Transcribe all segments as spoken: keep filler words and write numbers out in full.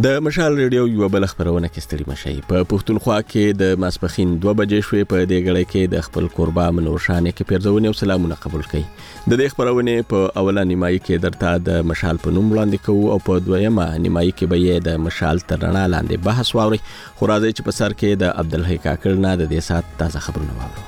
د مشال ریډیو یو بل خبرونه کې ستړي مشي په پښتونخوا کې د ماسپخین دوه بجې شوې په دې غړې کې د خپل قربا منورشانه کې پیرزونه او سلامونه قبول کړي د دې خبرونه په اوله نیمایي کې درته د مشال په نوم وړاندې کوو او په دویمه نیمایي کې به یې د مشال ترڼا لاندې بحث واوري خو راځي چې په سر کې د عبدالحی کاکړ نه د دې سات تازه خبرونه واورو.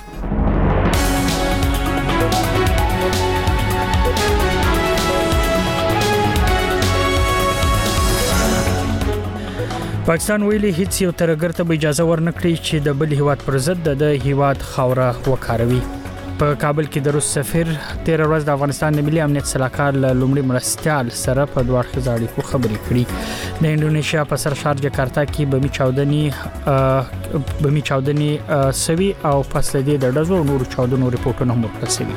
پاکستان ویلي هیڅ یو ترګر ته اجازه ورنکړي چې د بل هیواد پر ضد د هیواد خوره وکاروي. په کابل کې د روس سفیر تیر ورځ د افغانستان د ملي امنیت سلاکار لومړي مرستيال سره په دوه اړخیز اړیکو خبرې کړې. د انډونیشیا په سرشار جکارتا کې بمی چاودنی بمی چاودنی سوي او پس لدې د ډزو نور چاودنو ریپورتونه هم ورکړل شوي.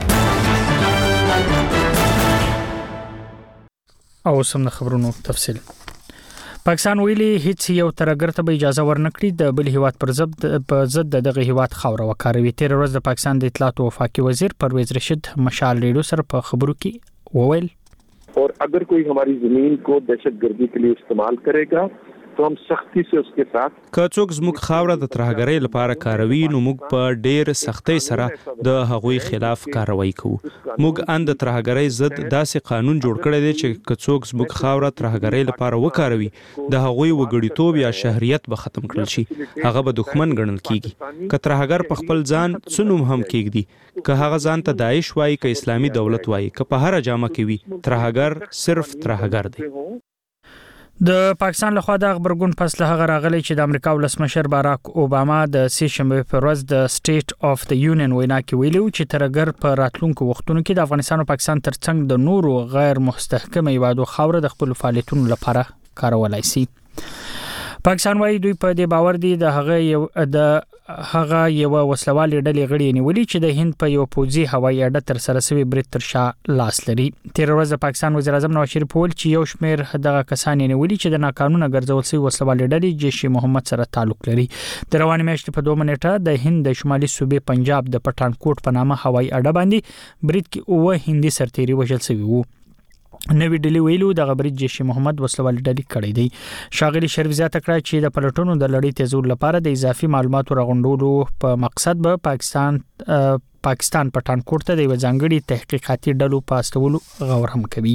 او سم خبرونو تفصیل. پاکستان ویلي هیڅ یو ترګر ته اجازه ورنکړي د بل هیواد پر ضد په ضد دغه هیواد خوره وکاروي. تیر ورځ د پاکستان د اطلاعات او وفاقي وزیر پرویز رشید مشال ریډیو سره په خبرو کې وویل और अगर कोई हमारी जमीन को दहशतगर्दी के लिए इस्तेमाल करेगा तो हम सख्ती से उसके साथ که څوک زموږ خاوره د ترهګرۍ لپاره کاروي نو موږ په ډېر سختۍ سره د هغوی خلاف کاروایی کوو. موږ ان د ترهګرۍ ضد داسې قانون جوړ کړی دی چې که څوک زموږ خاوره ترهګرۍ لپاره وکاروي د هغوی وګړیتوب یا شهریت به ختم کړل شي. هغه به دښمن ګڼل کیږي. که ترهګر په خپل ځان څه نوم هم کېږدي، که هغه ځان ته داعش وایي که اسلامي دولت وایي، که په هر جامه کې وي، ترهګر صرف ترهګر دی. د پاکستان لخوا د خبرګون پس له هغه راغلی چې د امریکا ولسمشر باراک اوباما د سه شنبه پر ورځ د سټیټ اف د یونین وینا کې ویلي چې ترګر په راتلونکو وختونو کې د افغانستان او پاکستان ترڅنګ د نورو غیر مستحکم هیوادو خوره د خپل فعالیتونو لپاره کارولای شي. پاکستان وايي دوی په دې باور دي د هغه یو د هغه یو وسلوال ډلې غړي نیولې چې د هند په یو پوځي هوایي اډه تر سره سوي برید تر شا لاس لري. تیر ورځ د پاکستان وزیر اعظم نواز شریف وویل چې یو شمېر دغه کسان نیولې چې د ناقانونه ګرځول شوی وسلوال ډلې جیش محمد سره تعلق لري. د روانې میاشتې په دوه منېټه د هند د شمالي صوبې پنجاب د پټانکوټ په نامه هوایي اډه باندې برید کې اوه هندي سرتیري وژل شوي وو. نوی ډلی ویلو د غبرګ جیش محمد وسلوال ډلې کړې دي. شاغلی شریف زیاته کړه چې د پلټونو د لړۍ تیزول لپاره د اضافي معلوماتو راغونډولو په مقصد به پاکستان پاکستان پټانکوټ ته د ځانګړي تحقیقاتي ډلو پاستولو غور هم کوي.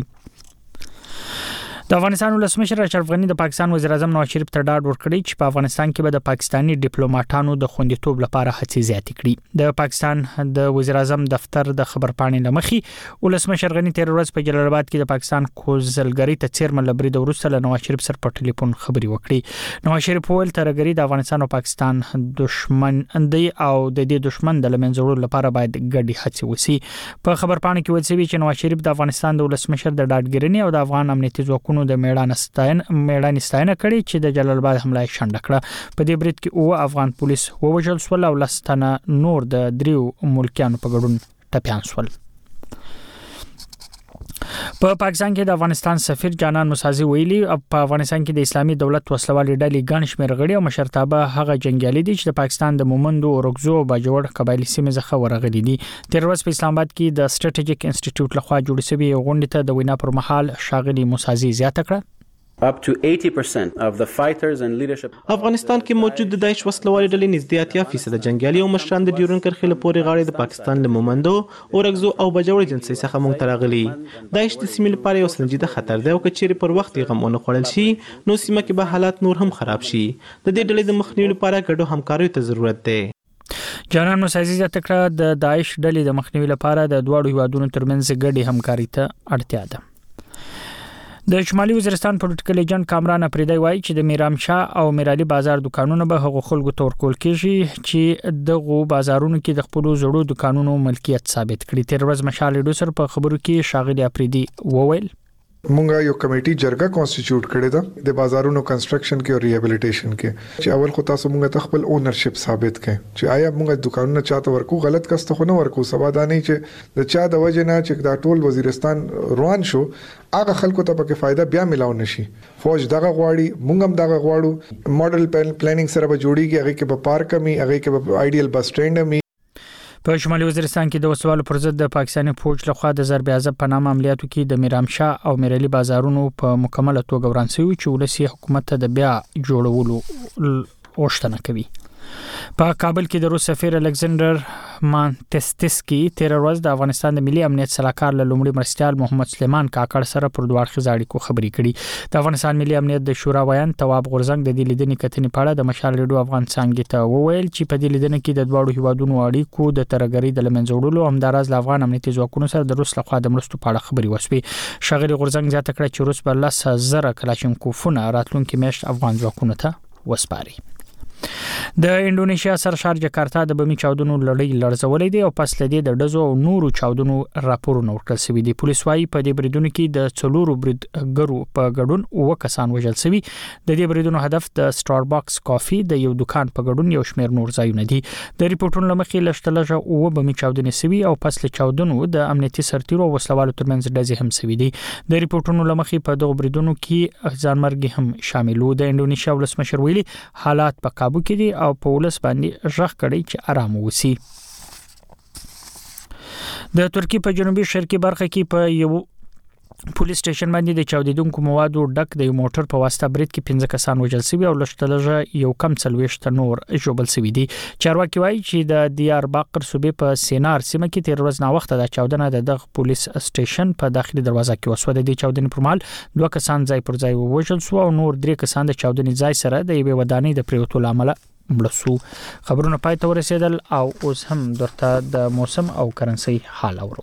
د افغانستان ولسمشر اشرف غنی د پاکستان وزیر اعظم نواز شریف ته ډاډ ورکړی چې په افغانستان کې به د پاکستانی ډیپلوماټانو د خوندیتوب لپاره هڅې زیاتې کړي. د پاکستان د وزیر اعظم دفتر د خبرپاڼې لمخې ولسمشر غنی تیر ورځ په جلال آباد کې د پاکستان کوزلګری ته چیرمن لبري د ورسره له نواز شریف سره په ټلیفون خبري وکړي. نواز شریف وویل ترګری د افغانستان او پاکستان دشمن دی او د دې دشمن د لمنځورو لپاره باید ګډي هڅې وشي. په خبرپاڼې کې ویل شوی چې نواز شریف د افغانستان د ولسمشر د ډاډګرنی او د افغان امنیتي ځواکونو د میړانستاین میړانستاینه کړي چې د جلال آباد حمله شنډ کړه. په دې برید کې او افغان پولیس ووژل شول او لستنه نور د دریو ملکیانو په ګډون ټپيان شول. په پا پاکستان کې د افغانستان سفیر جانان مسازي ویلي په افغانستان کې د اسلامي دولت وسلوال ډلې ګڼ شمېر غړي او مشرتابه هغه جنگیالي دي چې د پاکستان د مومندو اورګزو او باجوړ قبایلی سیمې څخه ورغلي دي. تیر ورځ په اسلام آباد کې د سټریټیجیک انسټیټیوټ لخوا جوړ شوی غونډه ته د وینا پر مهال شاغلي مسازي زیاته کړه Up to eighty percent of the fighters and leadership افغانستان کې موجود د داعش وسلوال ډلې نږدې اتیا فیصد جنگیالي او مشران د ډیورن کرښې له پورې غاړې د پاکستان له مومندو اورګزو او باجوړ جنسي څخه مونږ تراغلي. داعش د سیمې لپاره یو سنجیده خطر دی او کچېرې پر وخت غم ونه خوړل شي نو سیمه کې به حالات نور هم خراب شي. د دې ډلې د مخنیوي لپاره ګډو همکاریو ته ضرورت دی. جانان مسازي زیاته کړه د داعش ډلې د مخنیوي لپاره د دواړو هیوادونو ترمنځ ګډي همکاري ته اړتیا ده. د شمالي وزیرستان پولیټیکل ایجنټ کامران افریدی وایي چې د میرامشاه او میرالي بازار دکانونه به هغو خلکو ته ورکول کیږي چې دغه بازارونو کې د خپل زړو دکانونو ملکیت ثابت کړي. تیر ورځ مشال ډوسر په خبرو کې شاغلي افریدی وویل مونږه یو کمیټي جرګه کانسټیټیوټ کړې ده د بازارونو کنسټرکشن کې او ریهابیلیټیشن کې چې اول خو تاسو مونږ ته خپل اونرشپ ثابت کړئ چې آیا مونږ دکانونه چاته ورکو غلط کسته خو نه ورکو. سبا دا نه چې د چا د وجه نه چې دا ټول وزیرستان روان شو هغه خلکو ته پکې فائدہ بیا ملاو نشي. فوج دغه غواړي مونږ هم دغه غواړو. ماډل پلانینګ سره به جوړیږي هغه کې به پارک می هغه کې به آیډیل بس سټینډ می. په شمالي وزیرستان کې د وسوالو پر ضد د پاکستاني فوج لخوا د ضرب اعظم په نامه عملیاتو کې د میرامشاه او میرعلي بازارونو په مکمله توګه وران شوی چې ولسی حکومت ته د بیا جوړولو غوښتنه کوي. په کابل کې د روس سفیر الکساندر مانتستسکی تیر ورځ د افغانستان د ملي امنیت سلاکار له لومړي مرستیال محمد سلیمان کاکړ سره پر دوه اړخیزو اړیکو خبرې کړې. د افغانستان ملي امنیت د شورا ویان تواب غورزنګ د دې لیدنې کتنې په اړه د مشال ریډیو افغان څنګه ته وویل چې په دې لیدنې کې د دوه هیوادونو اړیکو د ترګری د لمنځه وړلو همداراز له افغان امنیتي ځواکونو سره د روس لخوا د مرستو په اړه خبرې وشوې. ښاغلي غورزنګ زیاته کړه چې روس په لس زره کلاشینکوفونه راتلونکي میاشت افغان ځواکونو ته وسپاري. د انډونیشیا سرشار جکارتا د بمی چاودنو لړۍ لړزولې دي او پس لدی د ډزو او نورو چاودنو راپورونه ورکړل شوی دي. پولیس وايي په دې بریدونو کې د څلورو بریدګرو په ګډون او کسان وژل شوی. د دې بریدونو هدف د سټاربکس کافي د یو دکان په ګډون یو شمېر نور ځایونه دي. د ریپورتونو لمخې لشتلجه او بمی چاودنې شوی او پس له چاودنو د امنیتي سرتیرو او وسلوالو ترمنځ ډزې هم شوی دي. د ریپورتونو لمخې په دغه بریدونو کې ځانمرګي هم شامل وو. د انډونیشیا ولسمشر ویلي حالات په قابو کې دي او په ولس باندې ژغ کړي چې آرام وسی. د ترکی په جنوبي شرقي برخه کې په یو پولیس سټیشن باندې د چاودیدونکو موادو ډک د یو موټر په واسطه برید کې پنځه کسان وژل شوي او لشتلجه یو کم څلوېښت نور ژوبل شوي دي. چارواکي وایي چې د دیارباقر صوبې په سینار سیمه کې تیر ورځ ناوخته د چاودنه د دغه پولیس سټیشن په داخلي دروازه کې وسوه. د چاودنې پر مهال دوه کسان ځای پر ځای وژل شو او نور درې کسان د چاودنې ځای سره د یوې ودانۍ د پریوتو لامل مړسو. خبرونه پای ته ورسېدل او اوس هم درته د موسم او کرنسي حال اورو.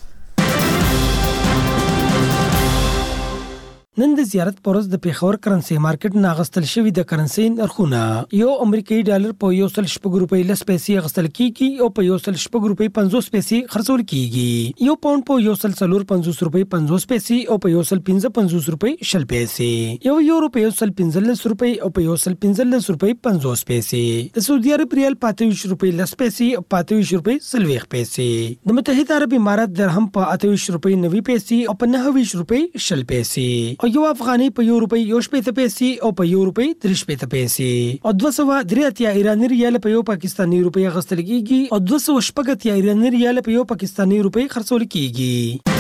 نن د زیارت پرز د پیښور کرنسي مارکیټ ناغستل شوی د کرنسي نرخونه یو امریکایي ډالر په یو سل شپږ روپۍ لس پیسې غستل کیږي او په یو سل شپږ روپۍ پنځوس پیسې خرڅول کیږي. یو پاوند په یو سل څلور پنځوس روپۍ پنځوس پیسې او په یو سل پنځه پنځوس روپۍ شل پیسې. یو یورو په یو سل پنځلس روپۍ او په یو سل پنځلس روپۍ پنځوس پیسې. د سعودي عرب ریال پاتویش روپۍ لس پیسې او پاتویش روپۍ سلويخ پیسې. د متحده عرب امارات درهم په اتویش روپۍ نوي پیسې او په نهویش روپۍ شل پیسې. یو افغاني په یو روپۍ یو شپېته پیسې او په یو روپۍ درې شپېته پیسې او دوه سوه درې اتیا ایراني ریال په یو پاکستاني روپۍ غستل کیږي او دوه سوه شپږ اتیا ایراني ریال په یو پاکستاني روپۍ خرڅول کیږي.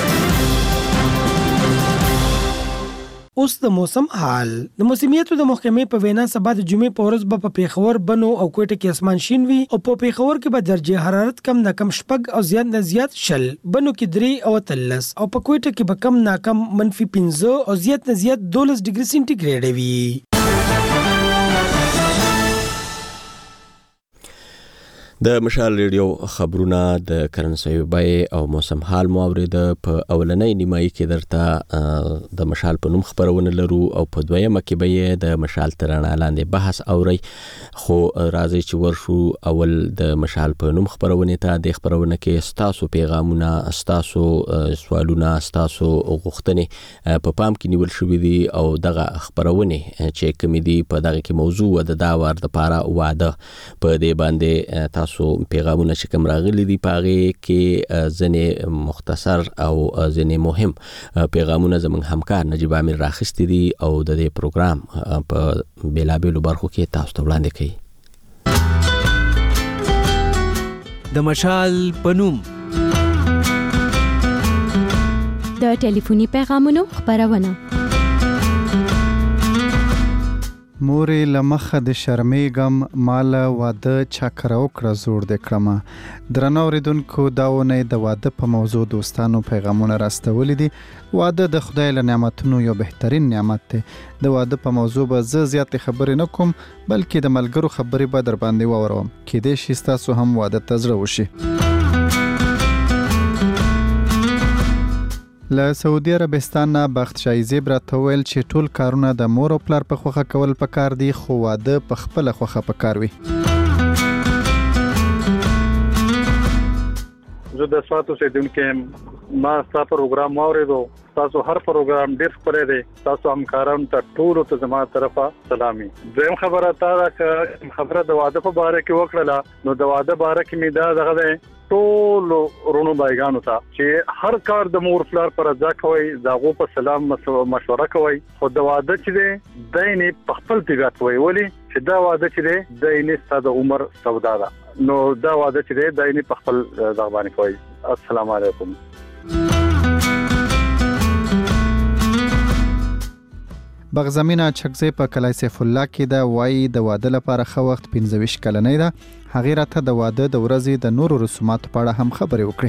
اوس د موسم حال. د موسمیاتو د محکمې په وینا سبا د جمعې په ورځ به په پیښور بنو او کوټه کې اسمان شین وي او په پیښور کې به درجه حرارت کم نه کم شپږ او زیات نه زیات شل، بنو کې درې او تلس او په کوټه کې به کم نه کم منفي پنځه او زیات نه زیات دولس ډیګري سنټیګریډ وي. د مشال ریډیو خبرونه د کرنسي بای او موسم حال مو اوریده. په اولنۍ نیمایي کې درته د مشال په نوم خبرونه لرو او په دویمه کې به د مشال ترانه لاندې بحث اوري. خو راځي چې ورشو اول د مشال په نوم خبرونه ته. د خبرونه کې ستاسو پیغامونه، ستاسو سوالونه، ستاسو غوښتنې په پام کې نیول شوې دي او دغه خبرونه چې کوم دي په دغه کې موضوع د داور د لپاره وعده په دې باندې تاسو پیغامونه چې کوم راغلي دي پاغه کې ځنې مختصر او ځنې مهم پیغامونه زموږ همکار نجیب امیر راخستي دي او د دې پروګرام په بیلابېلو برخو کې تاسو ته وړاندې کوي. د مشال پنوم د ټلیفوني پیغامونو خبرونه. مورې لمخه د شرمېږم مال واده چاکره وکړه زوړ د کړمه. درنو اوریدونکو دا ونې د واده په موضوع دوستانو پیغامونه راستولي دي. واده د خدای له نعمتونو یو بهترین نعمت دی. د واده په موضوع به زه زیات خبرې نه کوم بلکې د ملګرو خبرې به در باندې واورم. کېدای شي تاسو هم واده ته زړه وشي. له سعودي عربستان نه بخت شایزیب راته ویل چې ټول کارونه د مور او پلار په خوښه کول پکار دي خو واده په خپله خوښه پکار وي. زه د ساتو اوسیدونکی یم. ما ستا پروګرام واورېدو. تاسو هر پروګرام ډېر ښکلی دی. تاسو همکارانو ته ټولو ته زما طرفه سلامي. دویم خبره تا ده که خبره د واده په باره کې وکړله نو د واده باره کې مې دا دغه دی ټول رونو بایګانو ته چې هر کار د مور پلار پر رضا کوي، داغو په سلام مشوره کوي. خو د واده چې دی دی نه په خپل طبیعت وایي ولې چې دا واده چې دی د یې ستاسو د عمر سودا ده نو دا واده چې دی د یې په خپل ځغبانې کوي. السلام علیکم. بغزمینه چکزی په کلای سیف الله کې دا وایي د واده لپاره خو وخت پنځه ویشت کلنۍ ده. هغې راته د واده د ورځې د نورو رسوماتو په اړه هم خبرې وکړې.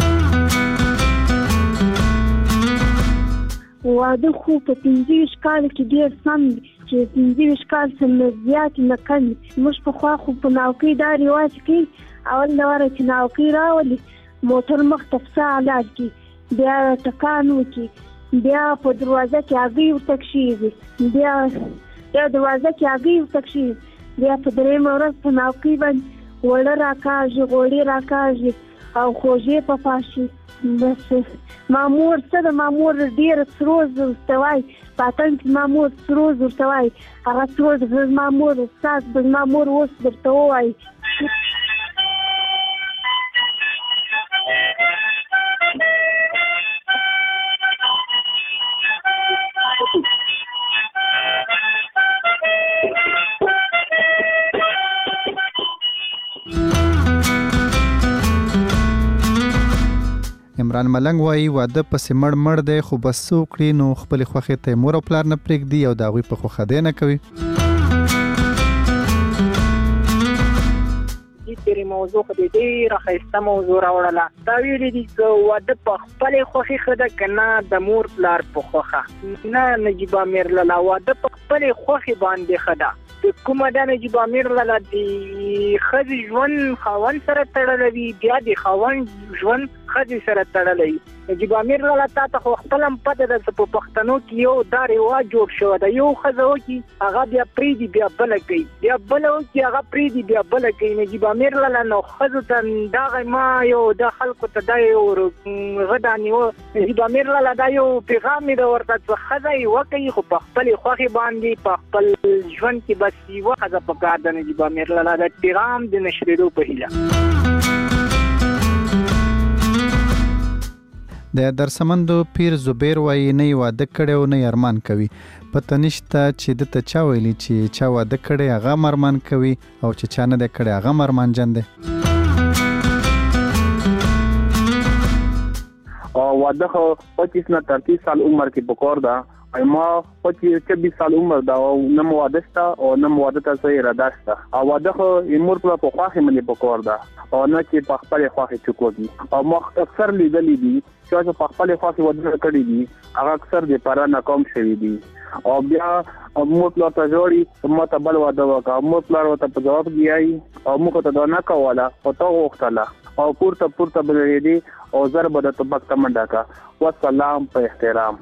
واده خو په پنځه ویشت کال کې ډېر سم چې پنځه ویشت کال څخه زیات نه کم. موږ پخوا خو په ناوکۍ دا رواج کوي اول د واره چې ناوکۍ راولي موټر مخ ته پسه علاج کړي بیا ټکان وکړي بیا په دروازه کې هګۍ ورته کښېږدي بیا بیا دروازه کې هګۍ ورته کښېږدي بیا په درېیمه ورځ په ناوکۍ باندې وړه راکاږي غوړي راکاږي او خوږې په پاشي. بس مامور څه د مامور ډېر سروز ورته وایي په اتڼ کې مامور سروز ورته وایي هغه سروز د مامور استاد د مامور اوس درته ووایي. عمران ملنګ وایي واده پسې مړ مړ دی خو بس څه وکړي نو خپلې خوښې ته یې مور او پلار نه پرېږدي او د هغوی په خوښدی نه کوي. تیرې موضوع خو دې ډېره ښایسته موضوع راوړله. دا ویلي دي که واده په خپلې خوښې ښه ده که نه د مور پلار په خوښه. نه نجیب امیر لاله واده په خپلې خوښې باندې ښه ده. کومه ده نجیب امیر لاله د ښځې ژوند خاوند سره تړلی وي بیا د خاوند ژوند ښځې سره تړلی. نجیب امیر لاله تا ته خو خپله هم پته ده چې په پښتنو کې یو دا رواج جوړ شوی ده یو ښځه وکړي هغه بیا پرېږدي بیا بله کوي بیا بله وکړي هغه پرېږدي بیا بله کوي. نجیب امیر لاله نو ښځو ته دغه ما یو د خلکو ته دا یو هغه دا نیوه نجیب امیر لاله دا یو پیغام مې ده ورته چې ښځه یې وکړي خو په خپلې خوښې باندې په خپل ژوند کې بس یوه ښځه پکار ده. نجیب امیر لاله د پیغام د نشرېدو په هیله. د درسمندو پیر زبیر وایي نه یې واده کړی او نه یې ارمان کوي. پته نشته چې دته چا ویلي چې چا واده کړی هغه هم ارمان کوي او چې چا نه دی کړی هغه هم ارمانجن دی. واده خو پچیس نه تر تیس سال عمر کې پکار ده. ما پچیس چوبیس سال عمر دا او نه مو واده شته او نه مو واده ته څه اراده شته. او واده خو مور په خوښه ملي پکار ده او نه چې په خپل خوښه چکوږي. او ما اکثر لیدلې دي چې په خپل خوښه واده کړی دي هغه اکثر د پاره ناکام شوی دي. او بیا مور پلار ته جوړي ما ته بل واده وکړه مور پلار ته په جواب دیای او موږ ته دا نه کوله او ته وختله او پورته پورته بلېدي او ضرب د توبک تمنډه کا. والسلام په احترام.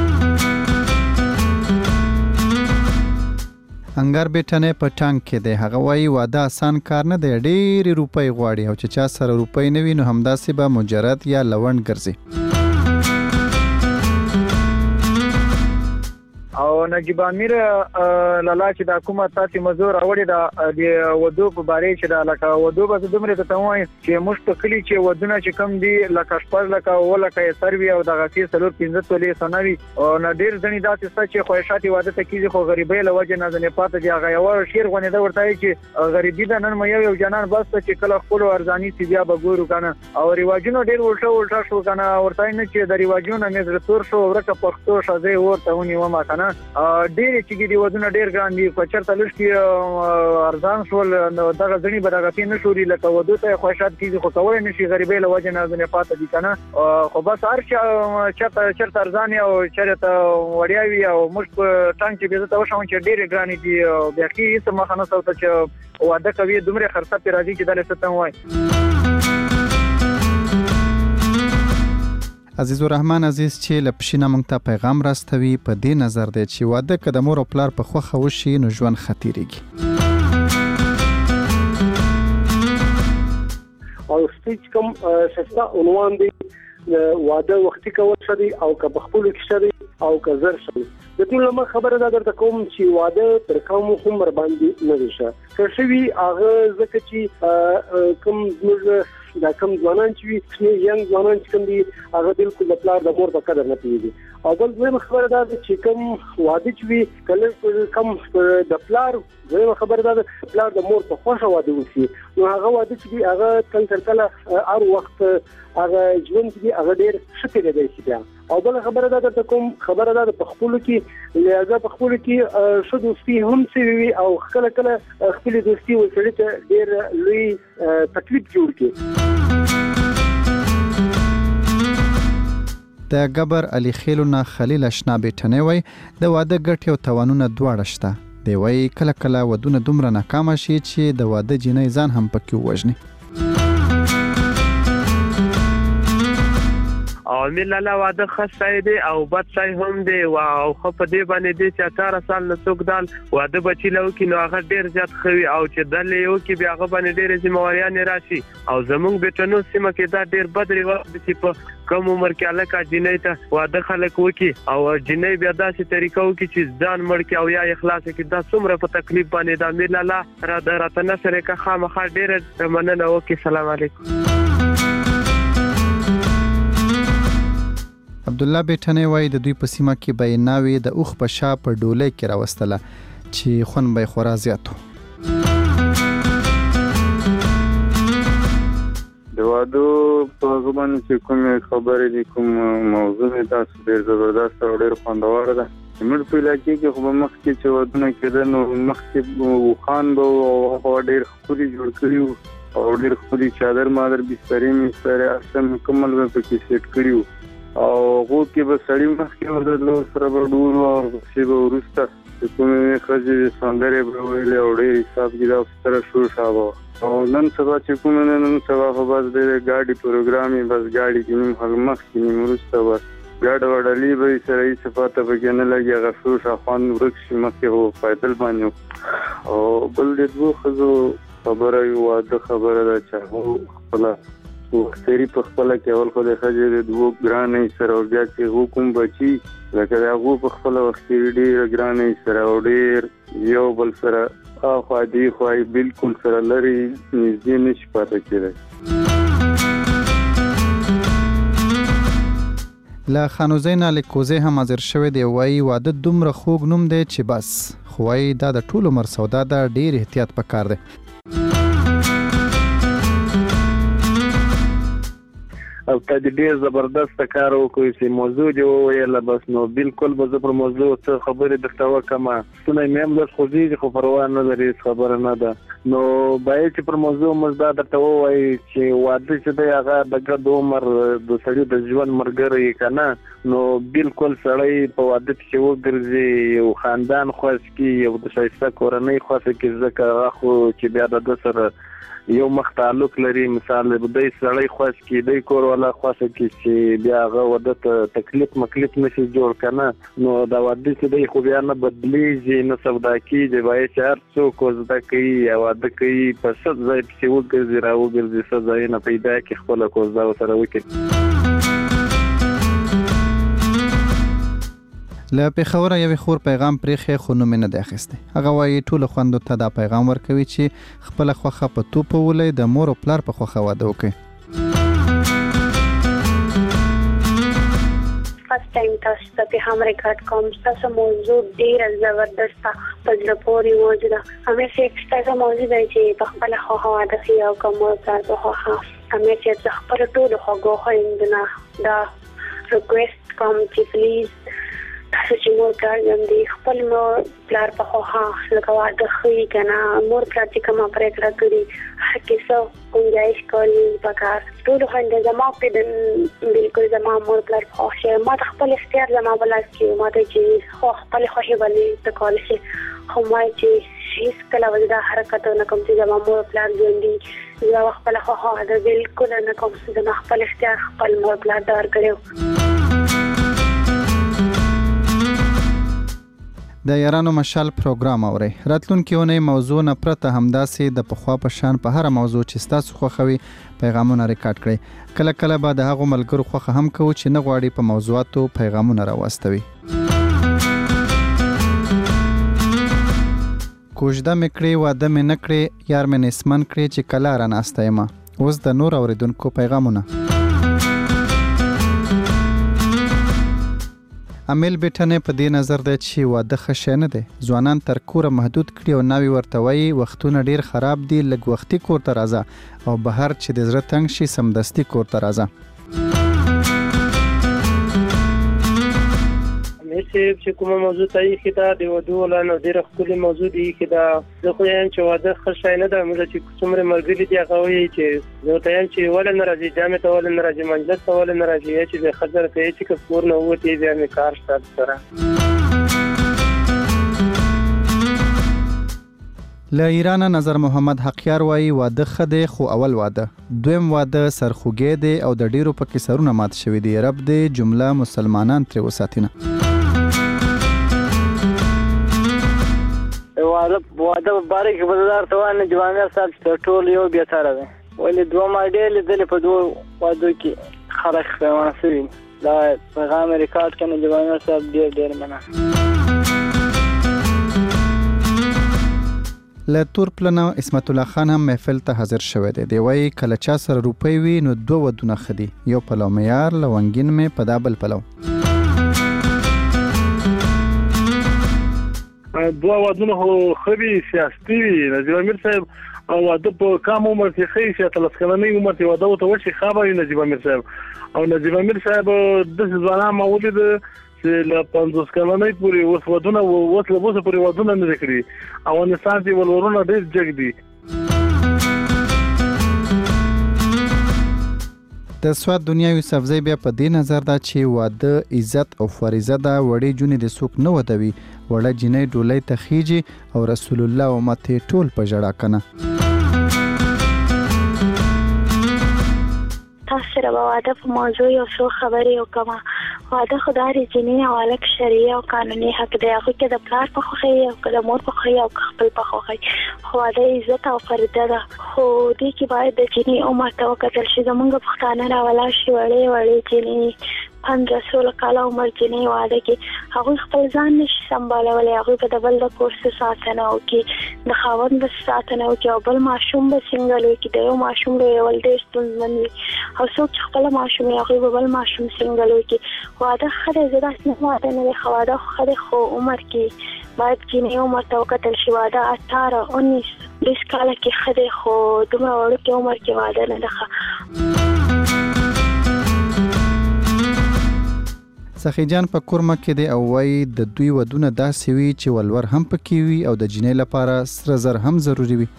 انګار بیٹنه په ټانک کې دی. هغه وایي واده آسان کار نه دی ډېرې روپۍ غواړي او چې چا سره روپۍ نه وي نو همداسې به مجرد یا لونډ ګرځي. او نجیب امیر لالا چې دا کومه تاسې موضوع راوړې ده د ودو په باره چې دا لکه ودو به زه دومره درته ووایم چې موږ په کلي چې ودونه چې کم دي لکه شپږ لکه اووه لکه یې سر وي او دغسې څلور پنځه تولې سنه وي او نه ډېر ځینې داسې شته چې خواهشات یې واده ته کېږي خو غریبۍ له وجې نه ځینې پاته دي. هغه یوه شعر غونېده ورته وایي چې غریبي ده نن مې یو یو جانان بس ته چې کله خپلو ارزاني سي بیا به ګورو که نه. او رواجونه ډېر الټه الټه شو که نه ورته وایي نه چې د رواجونو مې زړه تور شو ورکه پښتو ښځې ورته ونیومه که نه. ډېرې چې دي ودونه ډېر ګران دي که چېرته لږ کې ارزان شول نو دغه ځینې به دغسې نه شوري لکه ودو ته یې خواهشات کېږي خو کولی نه شي غریبۍ له وجې نه ځینې پاته دي که نه. خو بس هر چا چېرته چېرته ارزان وي او چېرته وړیا وي او موږ په ټانک چې بیا زه ته وشم چې ډېرې ګرانې دي بیخي هېڅ مخه نه ته چې واده کوي دومره خرڅه پرې راځي چې دلې څه ته وایي. عزیز الرحمن عزیز چې له پښینه موږ ته پیغام راستوي په دې نظر دی چې واده که د مور او پلار په خوښه وشي نو ژوند ختیریږي. او سټیج کوم شسته عنوان دی واده وختي کول ښه دی او که په خپلو کې ښه دی او که زر ښه دی. د دې له مخې خبره دا درته کوم چې واده تر کوم عمر باندې نه دی ښه که ښه وي هغه ځکه چې کوم زموږ دا کم ځوانان چې وي ینګ ځوانان چې کوم دي هغه بالکل د پلار د مور په قدر نه پوهېږي او بل دویمه خبره دا ده چې کوم واده چې وي کله کوم د پلار دویمه خبره دا ده پلار د مور په خوښه واده وشي نو هغه واده چې وي هغه کله تر کله هر وخت هغه ژوند چې هغه ډېر ښه کېدای شي بیا او بل خبره دا ده کوم خبره دا ده په خپلو کې لهذا په خپلو کې ښه دوستي هم سوي وي او کله کله خپلې دوستي وسړي ته ډېر لوی تکلیف جوړ کړي. د ګبر علي خیلونه خلیل اشنا بیٹنې وای د واده ګټ یو توانونه دواړه شته دی وای کله کله ودونه دومره ناکامه شي چې د واده جنۍ ځان هم پکې وژني او ملاله واده خاصه دی او بد ځای هم دی او خو په دې باندې دی چې اته سال نه څوک دال واده بچی لو کې نو هغه ډیر زیات خوي او چې دلې یو کې بیا هغه باندې ډیر ذمہواریان راشي او زمونږ بیٹنو سیمه کې دا ډیر بد ریواج دي چې په کم عمر کې الکا جنۍ ته واده خلک وکي او جنۍ بیا داسې طریقو کې چې ځان مړ کې او یا اخلاص کې دا څومره په تکلیف باندې دا ملاله را درته سره کا خامخا ډیر مننه وکي. سلام علیکم. عبد الله بیٹنې وای د دوی په سیمه کې بیناوي د اوخ په شا په ډولۍ کې راوستله چې خون به خورا زیاتو. د وادو په غوښمن چې کوم خبرې دي کوم موضوع تاسو ډېر زبردست او ډېر خوندور ده. موږ په علاقې کې خو مخ کې چې ودونه کېده نو مخ کې خان به او ډېر خوري جوړ کړیو او ډېر خوري چادر مادر بسترې مسترې اصل مکمل به پکې سیټ کړیو او غو کې به سړی مخ کې ورته سره به ډور او چې به ورسته کومې خځې سندرې به ویلې او ډېر حساب کې دا سره شور شابه او نن سبا چې کوم نن سبا خو بس د ګاډي پروګرام بس ګاډي کې نیم هغه مخ کې نیم ورسته بس ګاډ وړلې به سره یې صفاته به کې نه لګي هغه شور شاخوان ورک شي مخ کې هو پیدل باندې او بل د دوه خځو خبره یو واده خبره ده چې هو خپل وختري په خپل کې اول خو د خځې د دوه ګرانې سره او بیا چې حکم بچي لکه دا هغه په خپل وخت کې ډېر ګرانې سره او ډېر یو بل سره اخو دی خو بالکل سره لري نږدې نشي پاتې کېدای. لا خانوزینا لیکوزه هم حاضر شوی دی وای واده دومره خوږ نوم دی چې بس خوای دا د ټولو عمر سودا ده ډېر احتیاط پکار دی. او تا دې ډېر زبردست کار وکړ چې موضوع دی ویل بس نو بالکل به زه پر موضوع څه خبرې درته وکم څونه مې هم د خوځي خو پروا نه لري خبره نه ده نو باید چې پر موضوع مزدا درته وایي چې واده چې دی هغه د ګډ عمر د سړي د ژوند مرګري کنه نو بالکل سړی په واده کې وګرځي یو خاندان خوښ کی یو د شایسته کورنۍ خوښ کی ځکه خو چې بیا د سره یو مخ تعلق لري مثال د دې سړی خوښ کی د کور ولا خوښ کی چې بیا هغه واده ته تکلیف مکلیف نشي جوړ کنه نو دا واده چې دی خو بیا نه بدلیږي نه سودا کیږي وایي چې هر څوک زده کوي یا واده کوي په څه ځای چې وګرځي را وګرځي څه ځای نه پیدا کی خپل کوزدا سره وکړي. له پیښوره یو خور پیغام پرېخې خو نوم نه دی اخیستی. هغه وایي ټول خوندو ته دا پیغام ورکوي چې خپل خوخه په تو په ولې د مور او پلار په خوخه واده وکړي. فرست ټایم تاسو ته پیغام ریکارډ کوم. تاسو موضوع ډیر زبردست په ځل پورې موضوع ده. همیشه تاسو موضوع دی چې په خپل خوخه واده کوي او کوم پلار په خوخه همیشه خپل ټول خوګو خويندنه دا ریکوست کوم چې پلیز تاسو چې مور پلار زمدي خپل مور پلار په خوخه لکه واده کوي کنه مور پلار چې کومه پرېکړه کړي هغه څه گنجائش کوي پکار ټول خويندې زما په بالکل زما مور پلار خوښه ما خپل اختیار زما بلاس کې ما ته چې خو خپل خوښه باندې ته کول شي خو ما چې هیڅ کله ودا حرکت نه کوم چې زما مور پلار زمدي زما خپل خوخه دا بالکل نه کوم چې زما خپل اختیار خپل مور پلار دار کړو. د یارانو مشال پروګرام اوري راتلونکي اونۍ موضوع نه پرته همداسې د پخوا په شان په هر موضوع چې تاسو خوښوي پیغامونه ریکارډ کړئ. کله کله به د هغو ملګرو خوښه هم کوو چې نه غواړي په موضوعاتو پیغامونه راواستوي. کوژده مې کړې واده مې نه کړې یار مې نسمن کړې چې کله را ناسته یم. اوس د نور اوریدونکو پیغامونه. امیل بیټنې په دې نظر دی چې واده ښه شی نه دی. ځوانان تر کوره محدود کړي او ناوې ورته وایي وختونه ډیر خراب دي، لږ وختي کور ته راځه او بهر چې د زړه تنګ شي سمدستي کور ته راځه. چې چې کومه موضوع ته یې خدا د ودو ولا نو ډیره خپل موضوع دی خدا زه خو یم چې واده ښه شی نه ده. موږ چې څومره مرګلي دی هغه وایي چې زه ته یم چې ول نه راځي جامې ته ول نه راځي مجلس ته ول نه راځي چې د خزر ته چې کور نه وته بیا مې کار شته سره. له ایران نظر محمد حقیار وایي واده ښه دی خو اول واده، دویم واده سرخوږی دی او د ډیرو پکې سرونه مات شوي دي. رب دې جمله مسلمانان ترې وساتینه. واده واده باره کې بازار ته وانه جوامع صاحب ټول یو بیا تر دی ولې دوه ماډل دل په دوه واده کې خلک خوانه سوي دا پیغام ریکارډ کنه جوامع صاحب ډیر ډیر منه. له تور پلنه اسمت الله خان هم محفل ته حاضر شوی دی. دی وایي کله چا سره روپۍ وي نو دوه ودونه ښه دي، یو پلو معیار لونګین مې په دا بل پلو. دوه ودونه خو ښه وي سیاستي وي. نجیب امیر صاحب واده په کم عمر کې ښه شي، اتلس کلنۍ عمر کې واده ورته وشي ښه به وي نجیب امیر صاحب. او نجیب امیر صاحب داسې ځوانان ما ولیده چې له پنځوس کلنۍ پورې اوس ودونه اوس له اوسه پورې ودونه نه دي کړي. افغانستان کې ولورونه ډېر جګ دي. د سواد دنیا یوسفزۍ بیا په دې نظر ده چې واده عزت او فریضه ده. وړې جونې د څوک نه ودوي، وړه جنۍ ډولۍ ته خیږي او رسول الله امت ټول په ژړا کنه. تاسو سره واده په موضوع یو څو خبرې وکړم. واده خدای جنې او الک شریعه او قانوني حق دی. هغه کې د پلار په خوښي او د مور په خوښي او خپل په خوښي واده عزت او فریضه ده. خو دې کې باید د جنې عمر ته وکتل شي. زمونږ پښتانه راولا شي وړې وړې جنې پنځه سوله کاله عمر جنې واده کې هغه خپل ځان نشي سمبالولی. هغه په د بل د کور ساتنه وکړي، د خاوند به ساتنه وکړي او بل ماشوم به سنګل وکړي. د یو ماشوم لویول ډېر ستونزمن وي او څوک چې خپل ماشوم یې هغوی به بل ماشوم سنګل وکړي. واده ښه دی، زه داسې نه واده نه دی ښه واده ښه دی خو عمر کې باید جنې عمر ته وکتل شي. واده اټاره اونیس بیس کاله کې ښه دی خو دومره وړوکې عمر کې واده نه ده ښه. سخی جان په کورمه کې دی او وایي د دوی ودونه داسې وي چې ولور هم پکې وي او د جنۍ لپاره سره زر هم ضروري وي.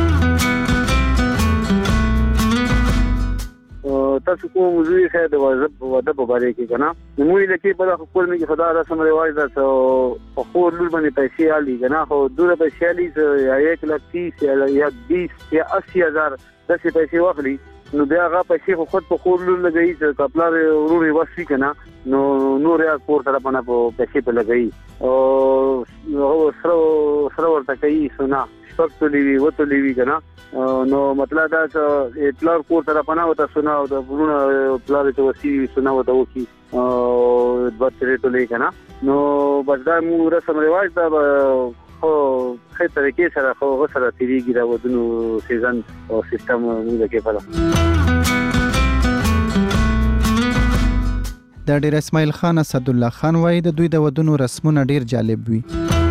تاسو کوم موضوع یې د واده په باره کې کنه موږ لکه په دغه کور مې خدا رسم رواج ده په خور لور باندې پیسې علي کنه خو دوه پیسې علي یا یک لک تیس یا بیس یا اسی هزار داسې پیسې واخلي نو بیا هغه پیسې خو خود په خور لور لګوي چې کپلار ورور یې وسی کنه نو نور یا کور طرف نه په پیسې په لګوي او هو سره سره ورته کوي سنا شپږ تلوي وته لوي کنه نو مطلب دا چې اطلاع کور طرف نه وته سنا او د ورونه پلار ته وسی سنا وته وکی او بچره ته لې کنه نو بس دا مو رسم رواج دا خو خې طریقې سره خو سره تیریږي دا ودونو سیزن او سیستم موږ کې پاله. د ډیر اسماعیل خان اسد الله خان وایي د دوی د ودونو رسمونه ډیر جالب وي.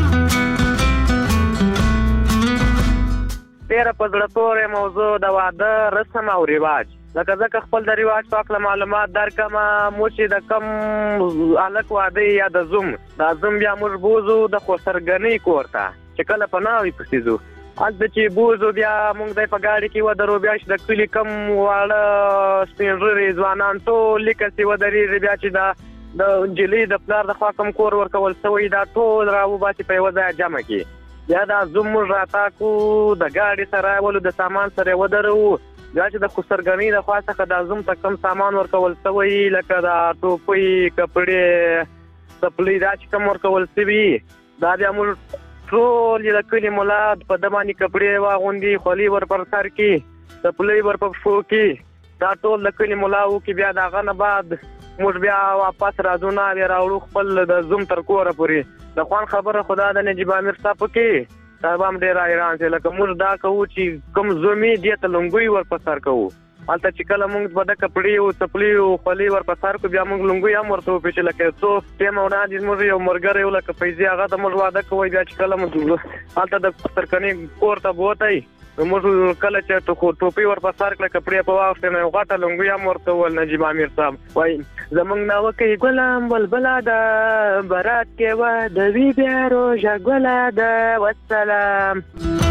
ډیره په زړه پورې موضوع د واده رسم او رواج لکه ځکه خپل د رواج په اړه معلومات درکم مو چې د کم الک واده یا د زوم د زوم بیا موږ بوزو د خوسرګنۍ کوړه چې کله په ناوي پسیزو البته چې بوزو بیا موږ د په گاډي کې ودرو بیا چې د کلی کم واړه سپینږیري ځوانان ټول لیکسي ودري بیا چې د د انجلي د پلار د خوا کم کور ورکول سوی دا ټول راو باسي په یو ځای جمع کی یا د زوم راتا کو د گاډي سره ولو د سامان سره ودرو دا چې د خوسرګنۍ د خوا څخه د زوم ته کم سامان ورکول سوی لکه د ټوپۍ کپړې سپلې دا چې کم ورکول سوی دا بیا موږ ټول د کلي مولاد په دمانې کپړې واغوندي خولي ور پر سر کې سپلې ور په پښو کې دا ټول د کلي مولاو کې بیا دغه نه بعد موږ بیا واپس راځو نه بیا راوړو خپل د زوم تر کوره پورې د خوان خبره خدا د نجیب امیر صاحب کې دا هم ډیر ایران چې لکه موږ دا کوو چې کوم زومي دې ته لنګوي ور په سر کوو البته چې کله موږ په د کپړې او چپلې او خولي ور پسار کو بیا موږ لنګو یا مرته په چې لکه څو ټیم او نه دي موږ یو مرګره یو لکه پیسې هغه ته موږ واده کوي بیا چې کله موږ البته د ترکني کور ته بوتای موږ کله چې ټکو ټوپي ور پسار کړ کپړې په واخته نه غاټه لنګو یا مرته ول نجيب امیر صاحب وای زمنګ نو کې ګلام بلبلا دا برات کې و د وی بیا روزه ګلا دا والسلام.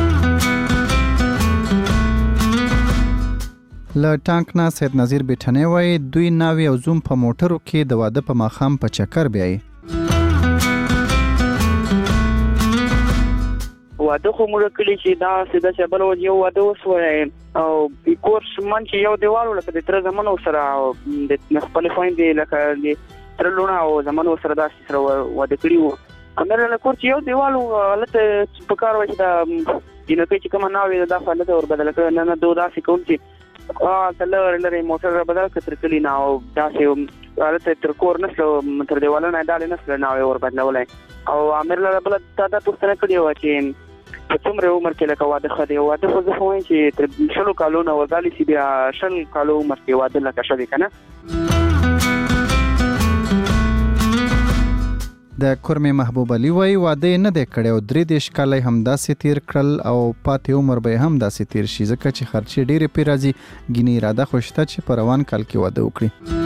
ل ټانک نه سید نذیر بیٹنه وای دوی ناوی او زوم په موټرو کې د واده په ماخام په چکر بیاي. واده خو موږ کلی چې دا سیده شبل و یو واده وسوي او بیکورس من چې یو دیوالو لکه د تر زمانو سره د خپل خويندې لکه د تر لونه او زمانو سره داسې سره واده کړی وو کمر له کور چې یو دیوالو لته په کار وای دا ینه چې کوم ناوي دا فعالیت ور بدل کړ نه نه دوه داسې کوم چې ا تلور لري موټر بدل کړ کلی نه او داسې حالت تر کور نسلو تر دیوالو نه دال نسل ناوي ور بدلولای او امر له بل تا دا پوښتنه کړی و چې په څومره عمر کې لکه واده خدي واده خو زه وایم چې تر شلو کالونو ورغالي چې بیا شل کالو عمر کې واده لکه شوی کنه. د کورمې محبوب علي وای واده نه د کړو درې دیش کالای هم داسې تیر کړل او پاتې عمر به هم داسې تیر شي ځکه چې خرچې ډېرې پیرازي ګینی اراده خوشته چې په روان کال کې واده وکړي.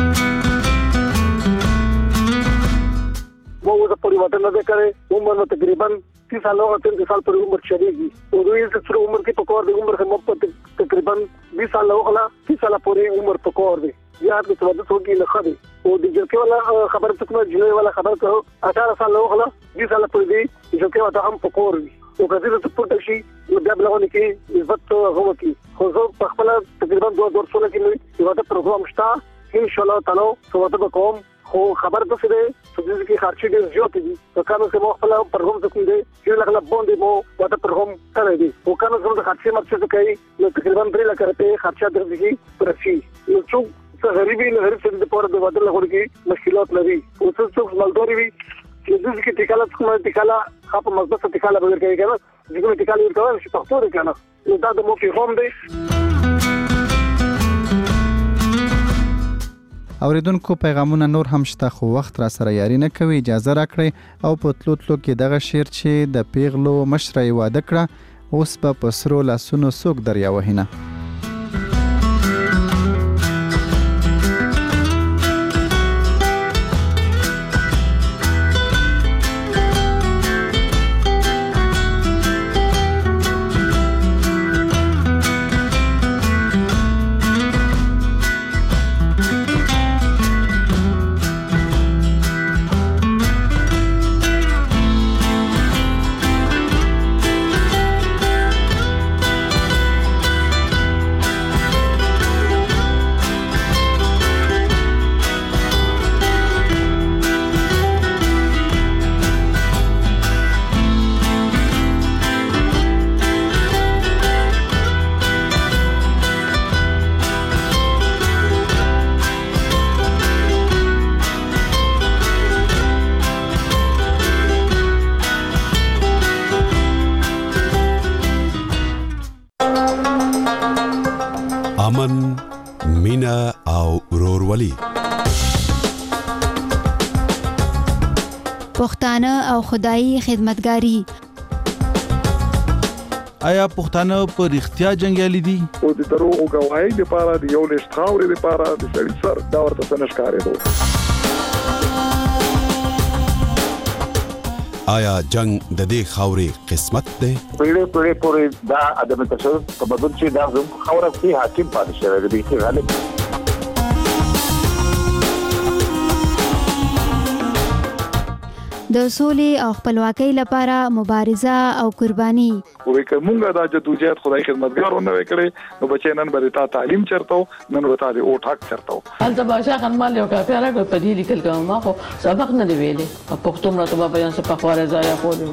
वो उस परिवर्तन न करे उम्र में तकरीबन तीस साल और तीन साल पर उम्र चलेगी और इस शुरू उम्र की पकौड़ दी उम्र से मत तकरीबन बीस साल होगा तीस साल पूरी उम्र पकौड़ दी यह आपकी तवज्जो होगी न खबी वो दिल के वाला खबर तक में जिले वाला खबर करो अठारह साल होगा बीस साल पूरी दी जो के वाला हम पकौड़ दी वो कभी तो सपोर्ट की जब लगाने की इज्जत तो हो की खुद पखला तकरीबन दो दो सोलह की ये वाला प्रोग्राम स्टा इंशाल्लाह ताला तो वाला बकौम خو خبر ته سره چې کې خرچې ډېر زیات دي نو کانو چې مو خپل پرغم څه کوي چې لکه باندې مو واته پرغم کړی دي او کانو څه خرچې مرچې کوي نو تقریبا درې لک روپۍ خرچه درځي پرشي نو څو غریبي نه غریب څه د پوره د واده لغړ کې مشکلات لري او څه څه مالداري وي چې د دې کې ټیکاله څه ټیکاله خاصه مزه ټیکاله بغیر کوي کنه چې ټیکاله ورته شي پښتو ده کنه نو دا د مو په هم دی. اوریدونکو پیغامونه نور هم شته خو وخت را سره یاري نه کوي اجازه راکړئ او په تلو تلو کې دغه شعر چې د پیغلو مشرې واده کړه اوس به په سرو لاسونو څوک دریا وهینه. امن، مینه او ورورولي. پښتانه او خدایي خدمتګاری. آیا پښتانه په رښتیا جنگیالي دي؟ او د دروغ غواړي د پاره د یو لښت خاورې د پاره د سړي سر دا ورته څنګه ښکارې دو. آیا جنگ د دې خاورې قسمت دی؟ پیړې پیړې پورې دا ادم تشدد په بدل چې دا زموږ خاوره کې حاکم پاتې شوی دی چې غالب د سولې او خپلواکۍ لپاره مبارزه او قرباني. وې کومه دا جدوجہد خدای خدمتګارونه وکړي نو بچي نن به تا تعلیم چرته نن به تا او ټاک چرته هلته باشا خنمال یو کافي راغی په دې لیکل کوم ما خو سبق نه دی ویلې په پښتو مړه ته بیان څه په خواره ځای خو